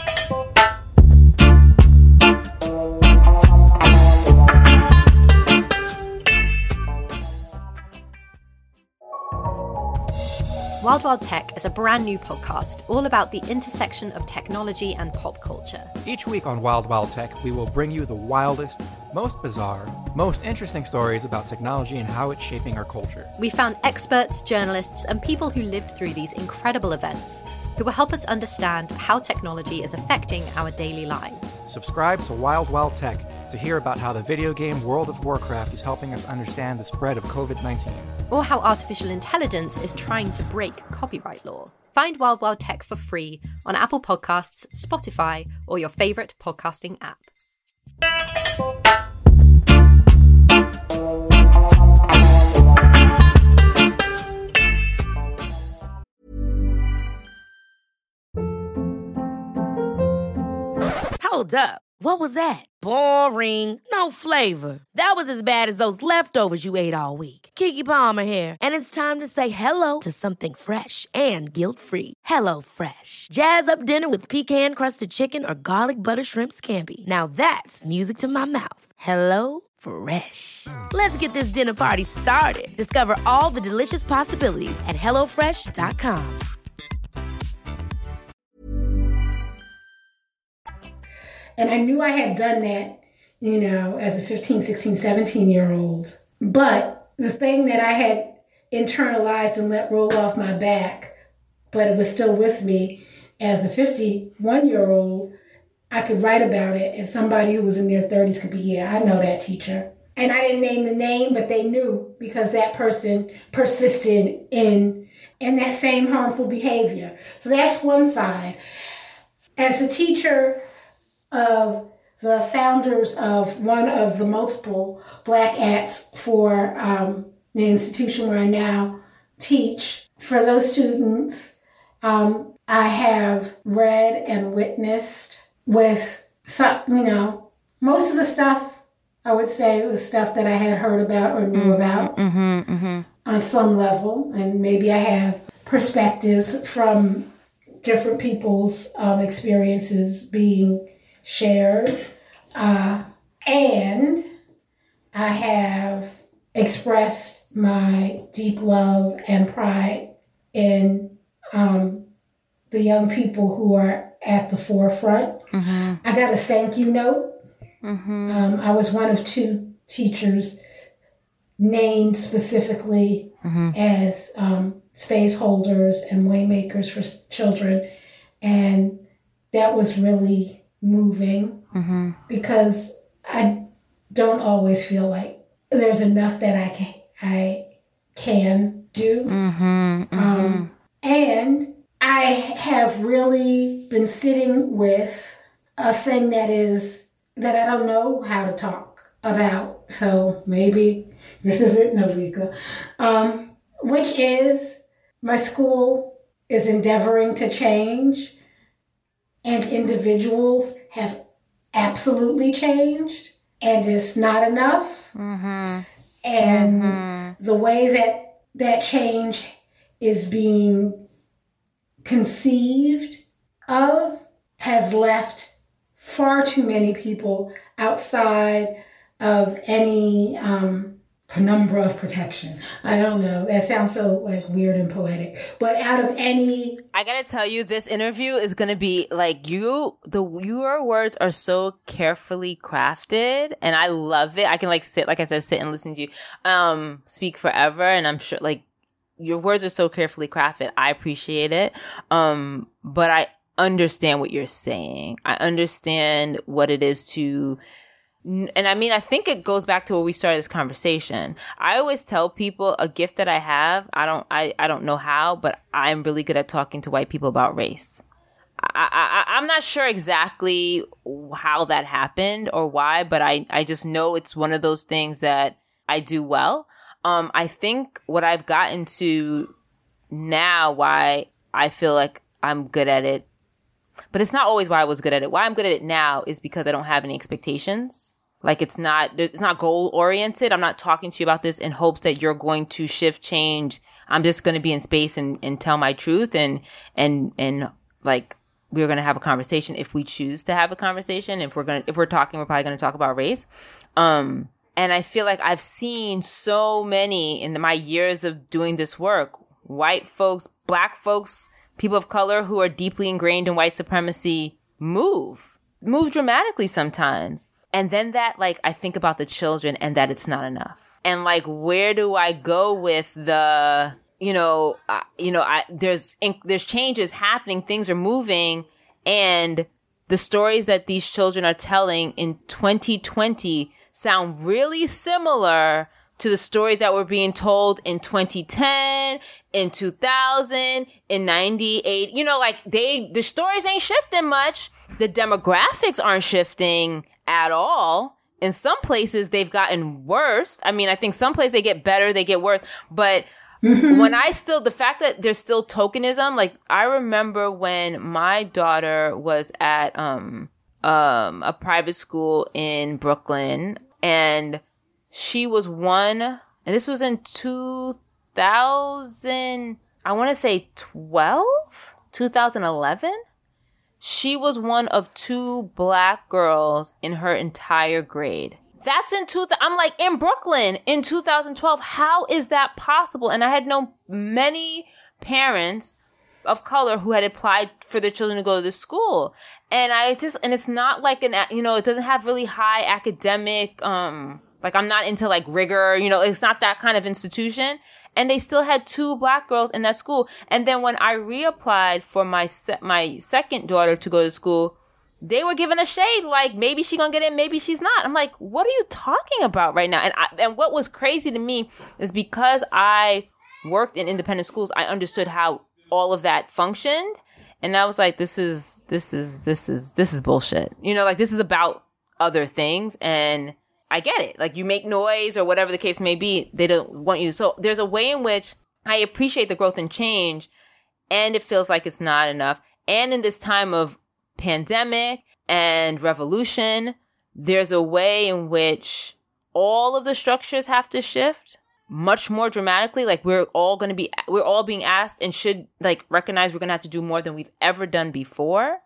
Wild Wild Tech is a brand new podcast all about the intersection of technology and pop culture. Each week on Wild Wild Tech, we will bring you the wildest, most bizarre, most interesting stories about technology and how it's shaping our culture. We found experts, journalists, and people who lived through these incredible events who will help us understand how technology is affecting our daily lives. Subscribe to Wild Wild Tech to hear about how the video game World of Warcraft is helping us understand the spread of covid nineteen. Or how artificial intelligence is trying to break copyright law. Find Wild Wild Tech for free on Apple Podcasts, Spotify, or your favorite podcasting app. Hold up. What was that? Boring. No flavor. That was as bad as those leftovers you ate all week. Keke Palmer here, and it's time to say hello to something fresh and guilt-free. Hello Fresh. Jazz up dinner with pecan-crusted chicken or garlic butter shrimp scampi. Now that's music to my mouth. Hello Fresh. Let's get this dinner party started. Discover all the delicious possibilities at hello fresh dot com. And I knew I had done that, you know, as a fifteen, sixteen, seventeen year old. But the thing that I had internalized and let roll off my back, but it was still with me as a fifty-one year old, I could write about it, and somebody who was in their thirties could be, yeah, I know that teacher. And I didn't name the name, but they knew, because that person persisted in, in that same harmful behavior. So that's one side. As a teacher of the founders of one of the multiple Black Acts for um, the institution where I now teach, for those students, um, I have read and witnessed with some, you know, most of the stuff, I would say, was stuff that I had heard about or knew mm-hmm, about mm-hmm, mm-hmm. on some level. And maybe I have perspectives from different people's um, experiences being shared, uh, and I have expressed my deep love and pride in um, the young people who are at the forefront. Mm-hmm. I got a thank you note. Mm-hmm. Um, I was one of two teachers named specifically mm-hmm. as um, space holders and waymakers for children, and that was really moving, mm-hmm. because I don't always feel like there's enough that I can I can do. Mm-hmm. Mm-hmm. Um, and I have really been sitting with a thing that is that I don't know how to talk about. So maybe this is it, Nolika. Um, which is, my school is endeavoring to change, and individuals have absolutely changed, and it's not enough. Mm-hmm. And mm-hmm. the way that that change is being conceived of has left far too many people outside of any um, penumbra of protection. I don't know. That sounds so like weird and poetic. But out of any... I gotta tell you, this interview is gonna be like you, the, your words are so carefully crafted and I love it. I can like sit, like I said, sit and listen to you, um, speak forever. And I'm sure like your words are so carefully crafted. I appreciate it. Um, but I understand what you're saying. I understand what it is to... And I mean, I think it goes back to where we started this conversation. I always tell people a gift that I have, I don't, I, I don't know how, but I'm really good at talking to white people about race. I, I, I'm not sure exactly how that happened or why, but I, I just know it's one of those things that I do well. Um, I think what I've gotten to now, why I feel like I'm good at it, but it's not always why I was good at it. Why I'm good at it now is because I don't have any expectations. Like it's not, it's not goal oriented. I'm not talking to you about this in hopes that you're going to shift, change. I'm just going to be in space and, and tell my truth and, and, and like we're going to have a conversation if we choose to have a conversation. If we're going to, if we're talking, we're probably going to talk about race. Um, and I feel like I've seen so many in the, my years of doing this work, white folks, black folks, people of color who are deeply ingrained in white supremacy move, move dramatically sometimes. And then that, like, I think about the children and that it's not enough. And like, where do I go with the, you know, uh, you know, I, there's, in, there's changes happening, things are moving, and the stories that these children are telling in twenty twenty sound really similar to the stories that were being told in twenty ten, in two thousand, in ninety-eight. You know, like they, the stories ain't shifting much. The demographics aren't shifting at all. In some places, they've gotten worse. I mean, I think some places they get better, they get worse. But mm-hmm. when I still, the fact that there's still tokenism, like I remember when my daughter was at um um a private school in Brooklyn, and she was one, and this was in two thousand, I want to say twelve, two thousand eleven. She was one of two black girls in her entire grade. That's in two, I'm like, in Brooklyn in two thousand twelve. How is that possible? And I had known many parents of color who had applied for their children to go to this school. And I just, and it's not like an, you know, it doesn't have really high academic, um, like I'm not into like rigor, you know, it's not that kind of institution. And they still had two black girls in that school. And then when I reapplied for my se- my second daughter to go to school, they were giving a shade like maybe she's gonna get in, maybe she's not. I'm like, what are you talking about right now? And I, and what was crazy to me is because I worked in independent schools, I understood how all of that functioned. And I was like, this is this is this is this is bullshit. You know, like this is about other things. And I get it. Like you make noise or whatever the case may be, they don't want you. So there's a way in which I appreciate the growth and change, and it feels like it's not enough. And in this time of pandemic and revolution, there's a way in which all of the structures have to shift much more dramatically. Like we're all going to be, we're all being asked and should like recognize we're going to have to do more than we've ever done before.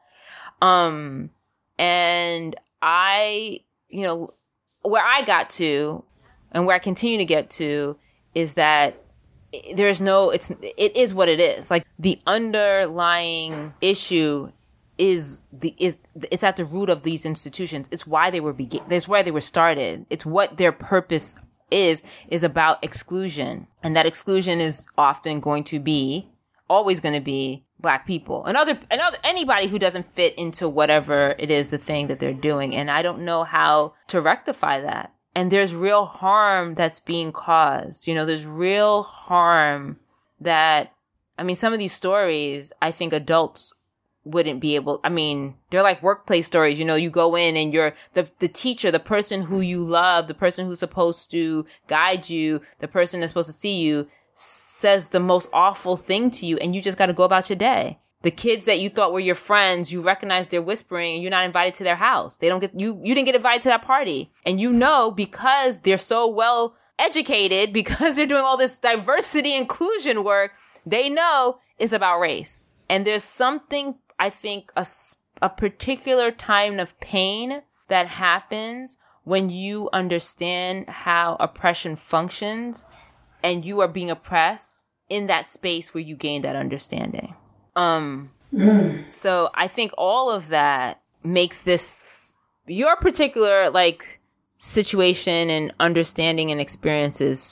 Um, and I, you know, where I got to and where I continue to get to is that there's no, it's, it is what it is. Like the underlying issue is the, is, it's at the root of these institutions. It's why they were begin, that's where they were started. It's what their purpose is, is about exclusion. And that exclusion is often going to be, always going to be black people and other, and other, anybody who doesn't fit into whatever it is, the thing that they're doing. And I don't know how to rectify that. And there's real harm that's being caused. You know, there's real harm that, I mean, some of these stories, I think adults wouldn't be able, I mean, they're like workplace stories. You know, you go in and you're the, the teacher, the person who you love, the person who's supposed to guide you, the person that's supposed to see you, says the most awful thing to you, and you just got to go about your day. The kids that you thought were your friends, you recognize they're whispering and you're not invited to their house. They don't get, you, you didn't get invited to that party. And you know, because they're so well educated, because they're doing all this diversity inclusion work, they know it's about race. And there's something, I think, a, a particular time of pain that happens when you understand how oppression functions and you are being oppressed in that space where you gain that understanding. Um, mm. So I think all of that makes this, your particular, like, situation and understanding and experiences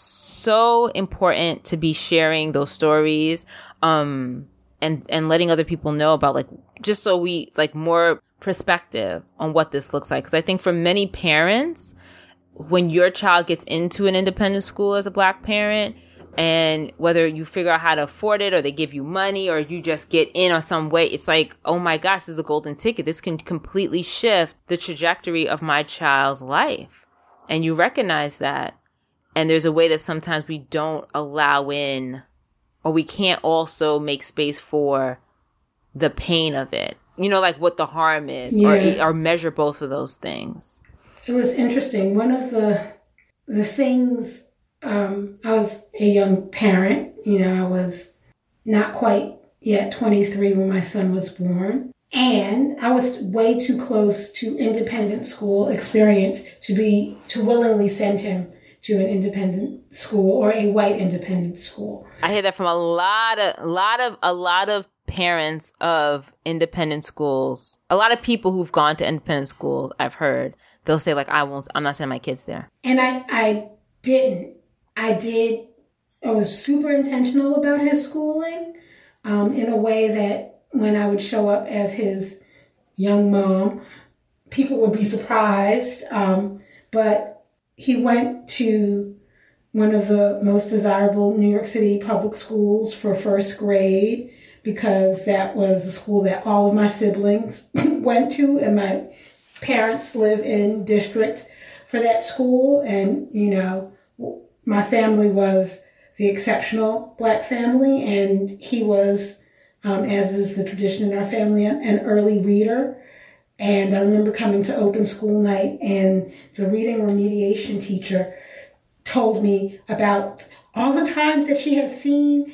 so important to be sharing those stories, um, and, and letting other people know about, like, just so we, like, more perspective on what this looks like. Because I think for many parents, when your child gets into an independent school as a Black parent, and whether you figure out how to afford it or they give you money or you just get in or some way, it's like, oh my gosh, this is a golden ticket. This can completely shift the trajectory of my child's life. And you recognize that. And there's a way that sometimes we don't allow in, or we can't also make space for the pain of it. You know, like what the harm is, yeah. or, or measure both of those things. It was interesting. One of the the things, um, I was a young parent. You know, I was not quite yet twenty-three when my son was born. And I was way too close to independent school experience to be, to willingly send him to an independent school or a white independent school. I hear that from a lot of, a lot of, a lot of parents of independent schools. A lot of people who've gone to independent schools, I've heard, they'll say, like, I won't, I'm not sending my kids there. And I, I didn't. I did, I was super intentional about his schooling, um, in a way that when I would show up as his young mom, people would be surprised. Um, but he went to one of the most desirable New York City public schools for first grade, because that was the school that all of my siblings went to, and my parents live in district for that school. And, you know, my family was the exceptional Black family, and he was, um, as is the tradition in our family, an early reader. And I remember coming to open school night, and the reading remediation teacher told me about all the times that she had seen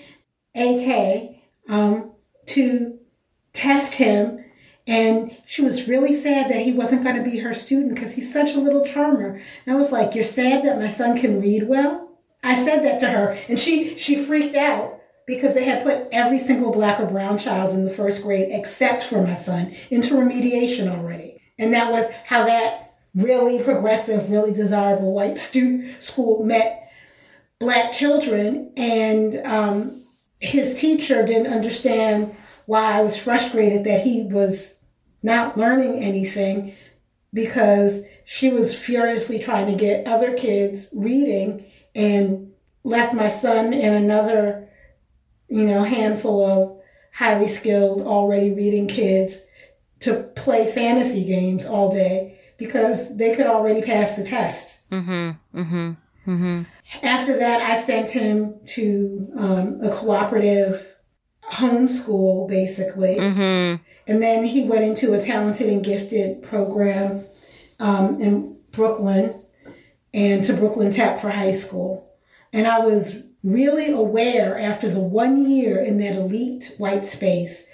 A K um, to test him. And she was really sad that he wasn't going to be her student because he's such a little charmer. And I was like, you're sad that my son can read well? I said that to her, and she, she freaked out because they had put every single Black or brown child in the first grade except for my son into remediation already. And that was how that really progressive, really desirable white student school met Black children. And um, his teacher didn't understand why I was frustrated that he was not learning anything, because she was furiously trying to get other kids reading and left my son and another, you know, handful of highly skilled, already reading kids to play fantasy games all day because they could already pass the test. Mm-hmm, mm-hmm, mm-hmm. After that, I sent him to um, a cooperative homeschool, basically. Mm-hmm. And then he went into a talented and gifted program um, in Brooklyn, and to Brooklyn Tech for high school. And I was really aware after the one year in that elite white space,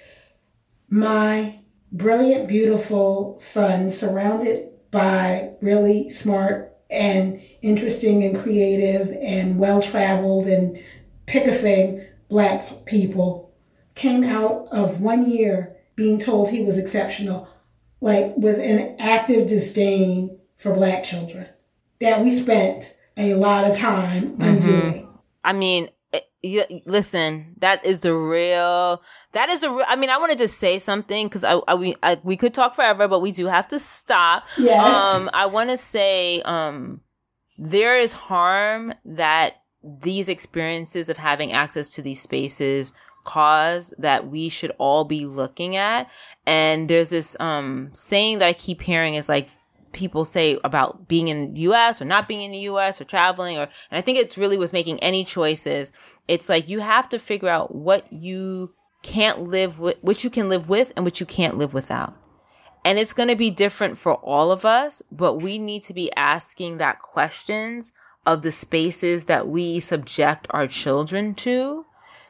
my brilliant, beautiful son, surrounded by really smart and interesting and creative and well-traveled and pick a thing Black people, came out of one year being told he was exceptional, like with an active disdain for Black children that we spent a lot of time undoing. Mm-hmm. I mean, you, listen, that is the real, that is the real, I mean, I wanted to say something because I, I, we, I, we could talk forever, but we do have to stop. Yes. Um, I want to say, um, there is harm that these experiences of having access to these spaces cause that we should all be looking at. And there's this, um, saying that I keep hearing is like, people say about being in the U S or not being in the U S or traveling, or, and I think it's really with making any choices. It's like you have to figure out what you can't live with, what you can live with and what you can't live without. And it's going to be different for all of us, but we need to be asking that questions of the spaces that we subject our children to,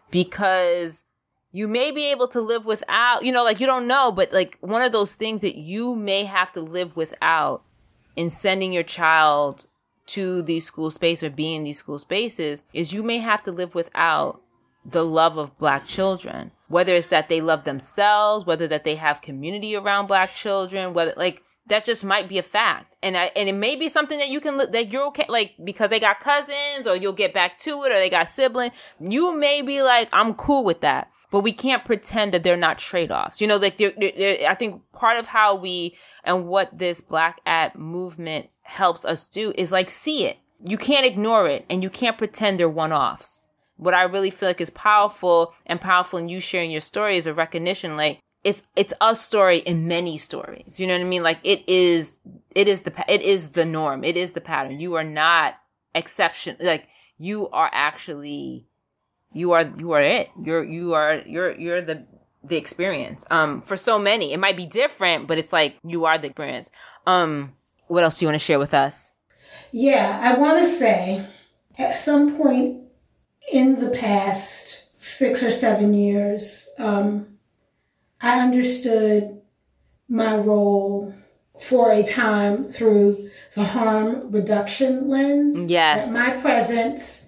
because you may be able to live without, you know, like you don't know, but like one of those things that you may have to live without in sending your child to these school spaces or being in these school spaces is you may have to live without the love of Black children, whether it's that they love themselves, whether that they have community around Black children, whether like that just might be a fact. And I, and it may be something that you can, that you're okay, like, because they got cousins or you'll get back to it or they got siblings. You may be like, I'm cool with that. But we can't pretend that they're not trade-offs. You know, like they're, they're, I think part of how we and what this Black At movement helps us do is like see it. You can't ignore it and you can't pretend they're one-offs. What I really feel like is powerful and powerful in you sharing your story is a recognition, like it's it's a story in many stories. You know what I mean? Like it is it is the it is the norm. It is the pattern. You are not exception. Like you are actually. You are, you are it. You're, you are, you're, you're the, the experience. Um, for so many, it might be different, but it's like, you are the experience. Um, what else do you want to share with us? Yeah, I want to say at some point in the past six or seven years, um, I understood my role for a time through the harm reduction lens. Yes. That my presence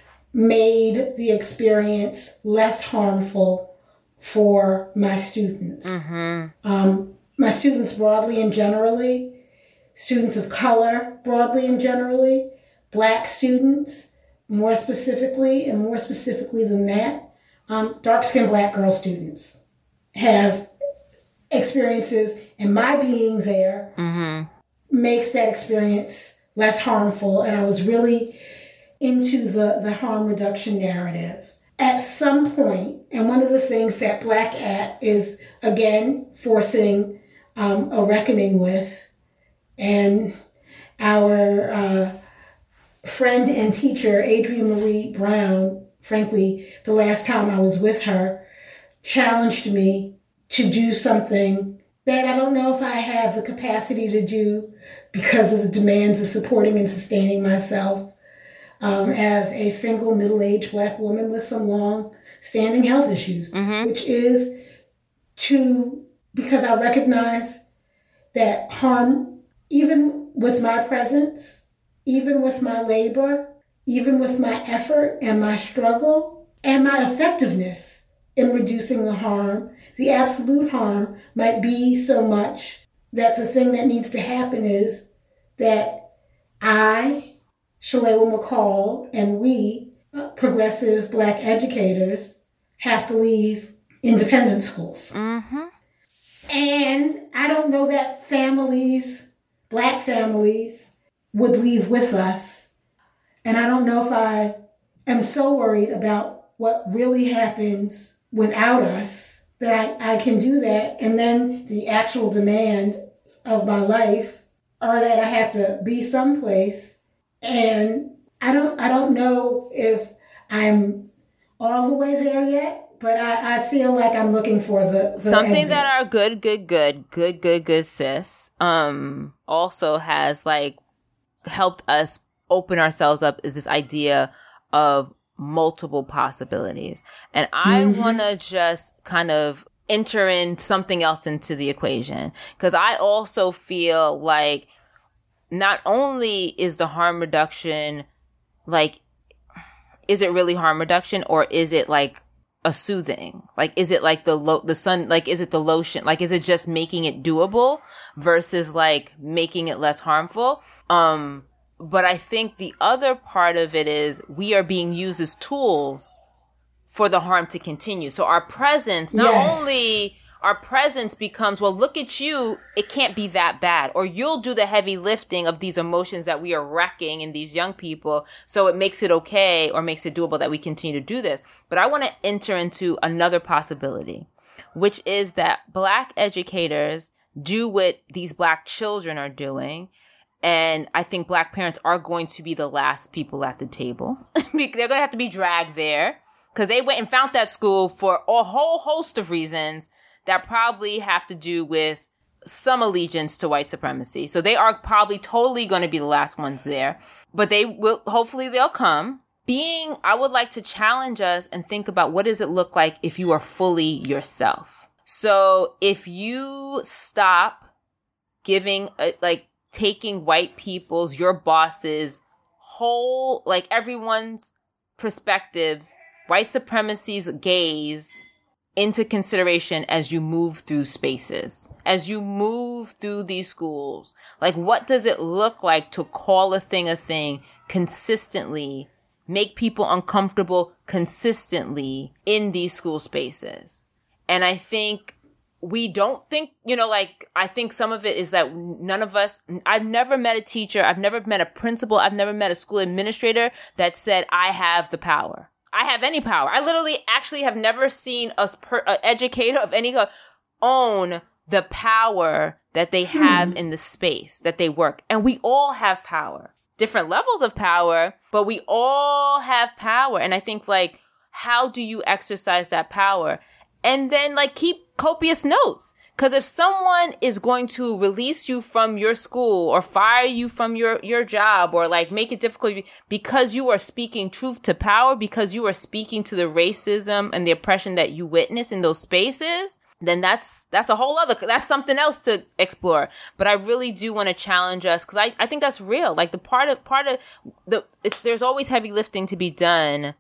made the experience less harmful for my students. Mm-hmm. Um, my students broadly and generally, students of color broadly and generally, Black students more specifically, and more specifically than that, um, dark-skinned Black girl students have experiences, and my being there mm-hmm. makes that experience less harmful. And I was really into the, the harm reduction narrative. At some point, and one of the things that Black At is, again, forcing um, a reckoning with, and our uh, friend and teacher, Adrienne Marie Brown, frankly, the last time I was with her, challenged me to do something that I don't know if I have the capacity to do because of the demands of supporting and sustaining myself. Um, as a single middle-aged Black woman with some long-standing health issues, mm-hmm. which is to, because I recognize that harm, even with my presence, even with my labor, even with my effort and my struggle and my effectiveness in reducing the harm, the absolute harm might be so much that the thing that needs to happen is that I, Shalewa McCall, and we, uh, progressive Black educators, have to leave independent schools. Mm-hmm. And I don't know that families, Black families, would leave with us. And I don't know if I am so worried about what really happens without us that I, I can do that. And then the actual demand of my life are that I have to be someplace. And I don't, I don't know if I'm all the way there yet, but I, I feel like I'm looking for the, the something exit. that are good, good, good, good, good, good, sis. Um, also has like helped us open ourselves up is this idea of multiple possibilities. And I mm-hmm. want to just kind of enter in something else into the equation, because I also feel like not only is the harm reduction, like, is it really harm reduction, or is it like a soothing? Like, is it like the lo- the sun, like, is it the lotion? Like, is it just making it doable versus like making it less harmful? Um, but I think the other part of it is we are being used as tools for the harm to continue. So our presence, not yes. only our presence becomes, well, look at you, it can't be that bad. Or you'll do the heavy lifting of these emotions that we are wrecking in these young people, so it makes it okay or makes it doable that we continue to do this. But I want to enter into another possibility, which is that Black educators do what these Black children are doing. And I think Black parents are going to be the last people at the table. They're going to have to be dragged there because they went and found that school for a whole host of reasons that probably have to do with some allegiance to white supremacy. So they are probably totally going to be the last ones there. But they will, hopefully they'll come. being, I would like to challenge us and think about what does it look like if you are fully yourself. So if you stop giving, uh, like taking white people's, your bosses, whole, like everyone's perspective, white supremacy's gaze into consideration as you move through spaces, as you move through these schools. Like, what does it look like to call a thing a thing consistently, make people uncomfortable consistently in these school spaces? And I think we don't think, you know, like, I think some of it is that none of us, I've never met a teacher, I've never met a principal, I've never met a school administrator that said, I have the power. I have any power. I literally actually have never seen a per, a educator of any kind own the power that they have hmm. in the space that they work. And we all have power, different levels of power, but we all have power. And I think, like, how do you exercise that power? And then, like, keep copious notes. Because if someone is going to release you from your school or fire you from your, your job or, like, make it difficult because you are speaking truth to power, because you are speaking to the racism and the oppression that you witness in those spaces, then that's that's a whole other, that's something else to explore. But I really do want to challenge us, because I, I think that's real. Like, the part of, part of the, it's, there's always heavy lifting to be done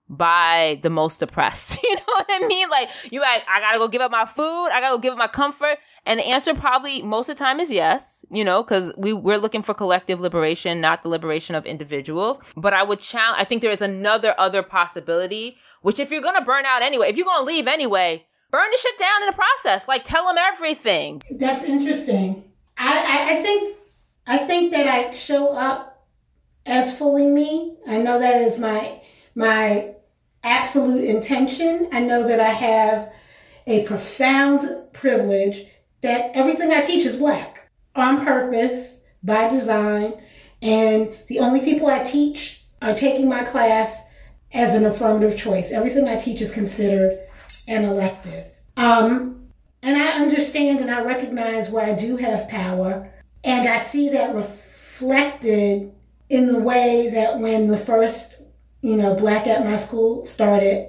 by the most oppressed. You know what I mean? Like, you like, I gotta go give up my food, I gotta go give up my comfort. And the answer probably most of the time is yes, you know, because we, we're looking for collective liberation, not the liberation of individuals. But I would challenge, I think there is another other possibility, which if you're gonna burn out anyway, if you're gonna leave anyway, burn the shit down in the process. Like, tell them everything. That's interesting. I, I, I think I think that I show up as fully me. I know that is my my absolute intention. I know that I have a profound privilege that everything I teach is Black, on purpose, by design, and the only people I teach are taking my class as an affirmative choice. Everything I teach is considered an elective. Um, and I understand and I recognize where I do have power, and I see that reflected in the way that when the first you know, Black at My School started,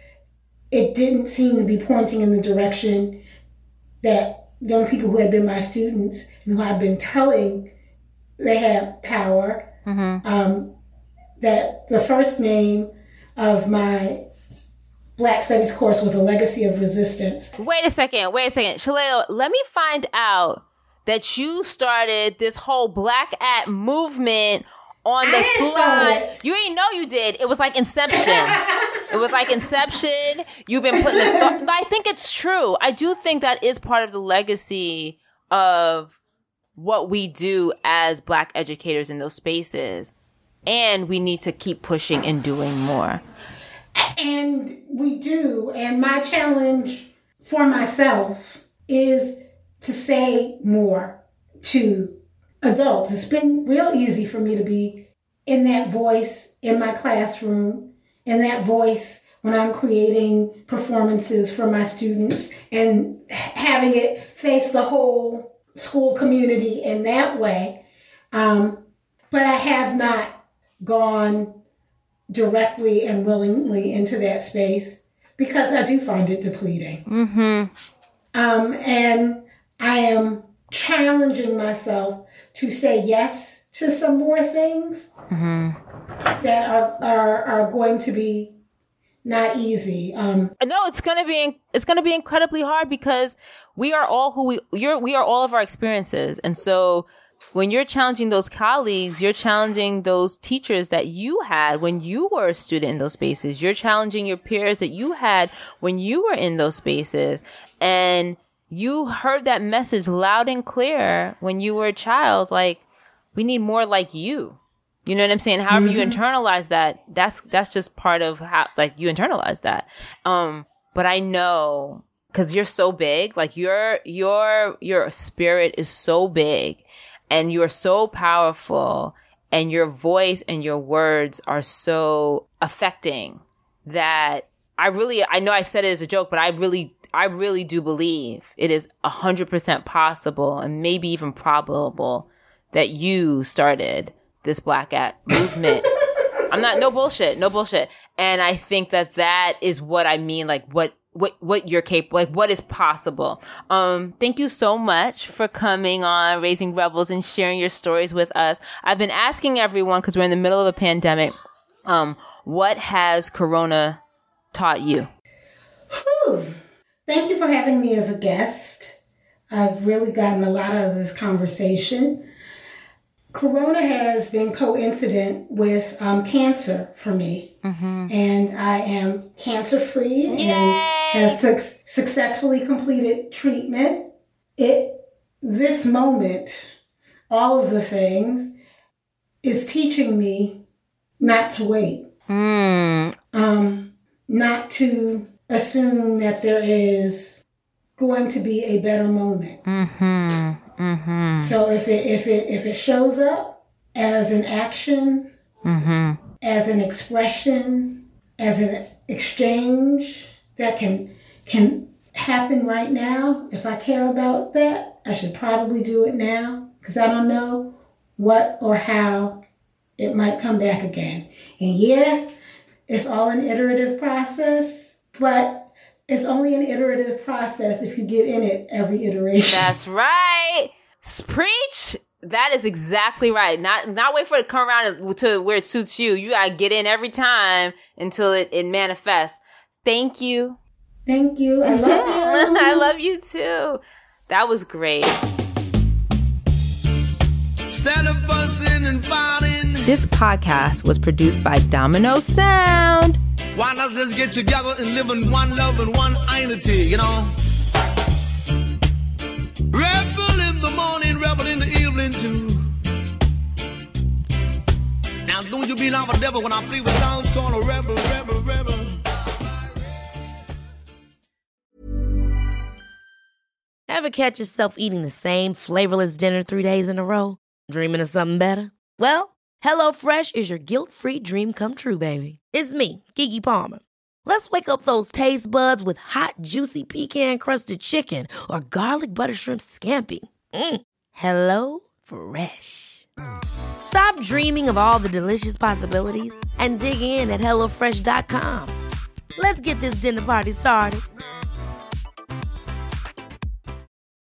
it didn't seem to be pointing in the direction that young people who had been my students and who I've been telling they have power, mm-hmm. um, that the first name of my Black Studies course was A Legacy of Resistance. Wait a second, wait a second. Shaleo, let me find out that you started this whole Black at movement on the slide. You didn't know you did. It was like Inception. It was like Inception. You've been putting the thought, but I think it's true. I do think that is part of the legacy of what we do as Black educators in those spaces. And we need to keep pushing and doing more. And we do. And my challenge for myself is to say more to adults. It's been real easy for me to be in that voice in my classroom, in that voice when I'm creating performances for my students and having it face the whole school community in that way. Um, but I have not gone directly and willingly into that space because I do find it depleting. Mm-hmm. Um, and I am challenging myself to say yes to some more things mm-hmm. that are, are are going to be not easy. Um, no, it's gonna be it's gonna be incredibly hard because we are all who we you're we are all of our experiences, and so when you're challenging those colleagues, you're challenging those teachers that you had when you were a student in those spaces. You're challenging your peers that you had when you were in those spaces, and you heard that message loud and clear when you were a child, like, we need more like you. You know what I'm saying? However mm-hmm. you internalize that, that's that's just part of how, like, you internalize that. Um, but I know, because you're so big, like, your your your spirit is so big, and you're so powerful, and your voice and your words are so affecting that I really, I know I said it as a joke, but I really I really do believe it is one hundred percent possible and maybe even probable that you started this Black at movement. I'm not, no bullshit, no bullshit. And I think that that is what I mean, like what, what, what you're capable, like what is possible. Um, thank you so much for coming on Raising Rebels and sharing your stories with us. I've been asking everyone, because we're in the middle of a pandemic, um, what has Corona taught you? Whew. Thank you for having me as a guest. I've really gotten a lot out of this conversation. Corona has been coincident with um, cancer for me. Mm-hmm. And I am cancer-free and have su- successfully completed treatment. It, this moment, all of the things, is teaching me not to wait. Mm. Um, not to assume that there is going to be a better moment. Mm-hmm. Mm-hmm. So if it if it if it shows up as an action, mm-hmm. as an expression, as an exchange that can can happen right now, if I care about that, I should probably do it now, because I don't know what or how it might come back again. And yeah, it's all an iterative process, but it's only an iterative process if you get in it every iteration. That's right. Preach. That is exactly right. Not not wait for it to come around to where it suits you. You gotta get in every time until it, it manifests. Thank you. Thank you. I love you. I love you too. That was great. Instead of fussing and fighting. This podcast was produced by Domino Sound. Why not just get together and live in one love and one unity, you know? Rebel in the morning, rebel in the evening too. Now don't you be like a devil when I play with sounds called a rebel, rebel, rebel. Ever catch yourself eating the same flavorless dinner three days in a row? Dreaming of something better? Well, HelloFresh is your guilt-free dream come true, baby. It's me, Keke Palmer. Let's wake up those taste buds with hot, juicy pecan-crusted chicken or garlic butter shrimp scampi. Mm. Hello Fresh. Stop dreaming of all the delicious possibilities and dig in at hello fresh dot com. Let's get this dinner party started.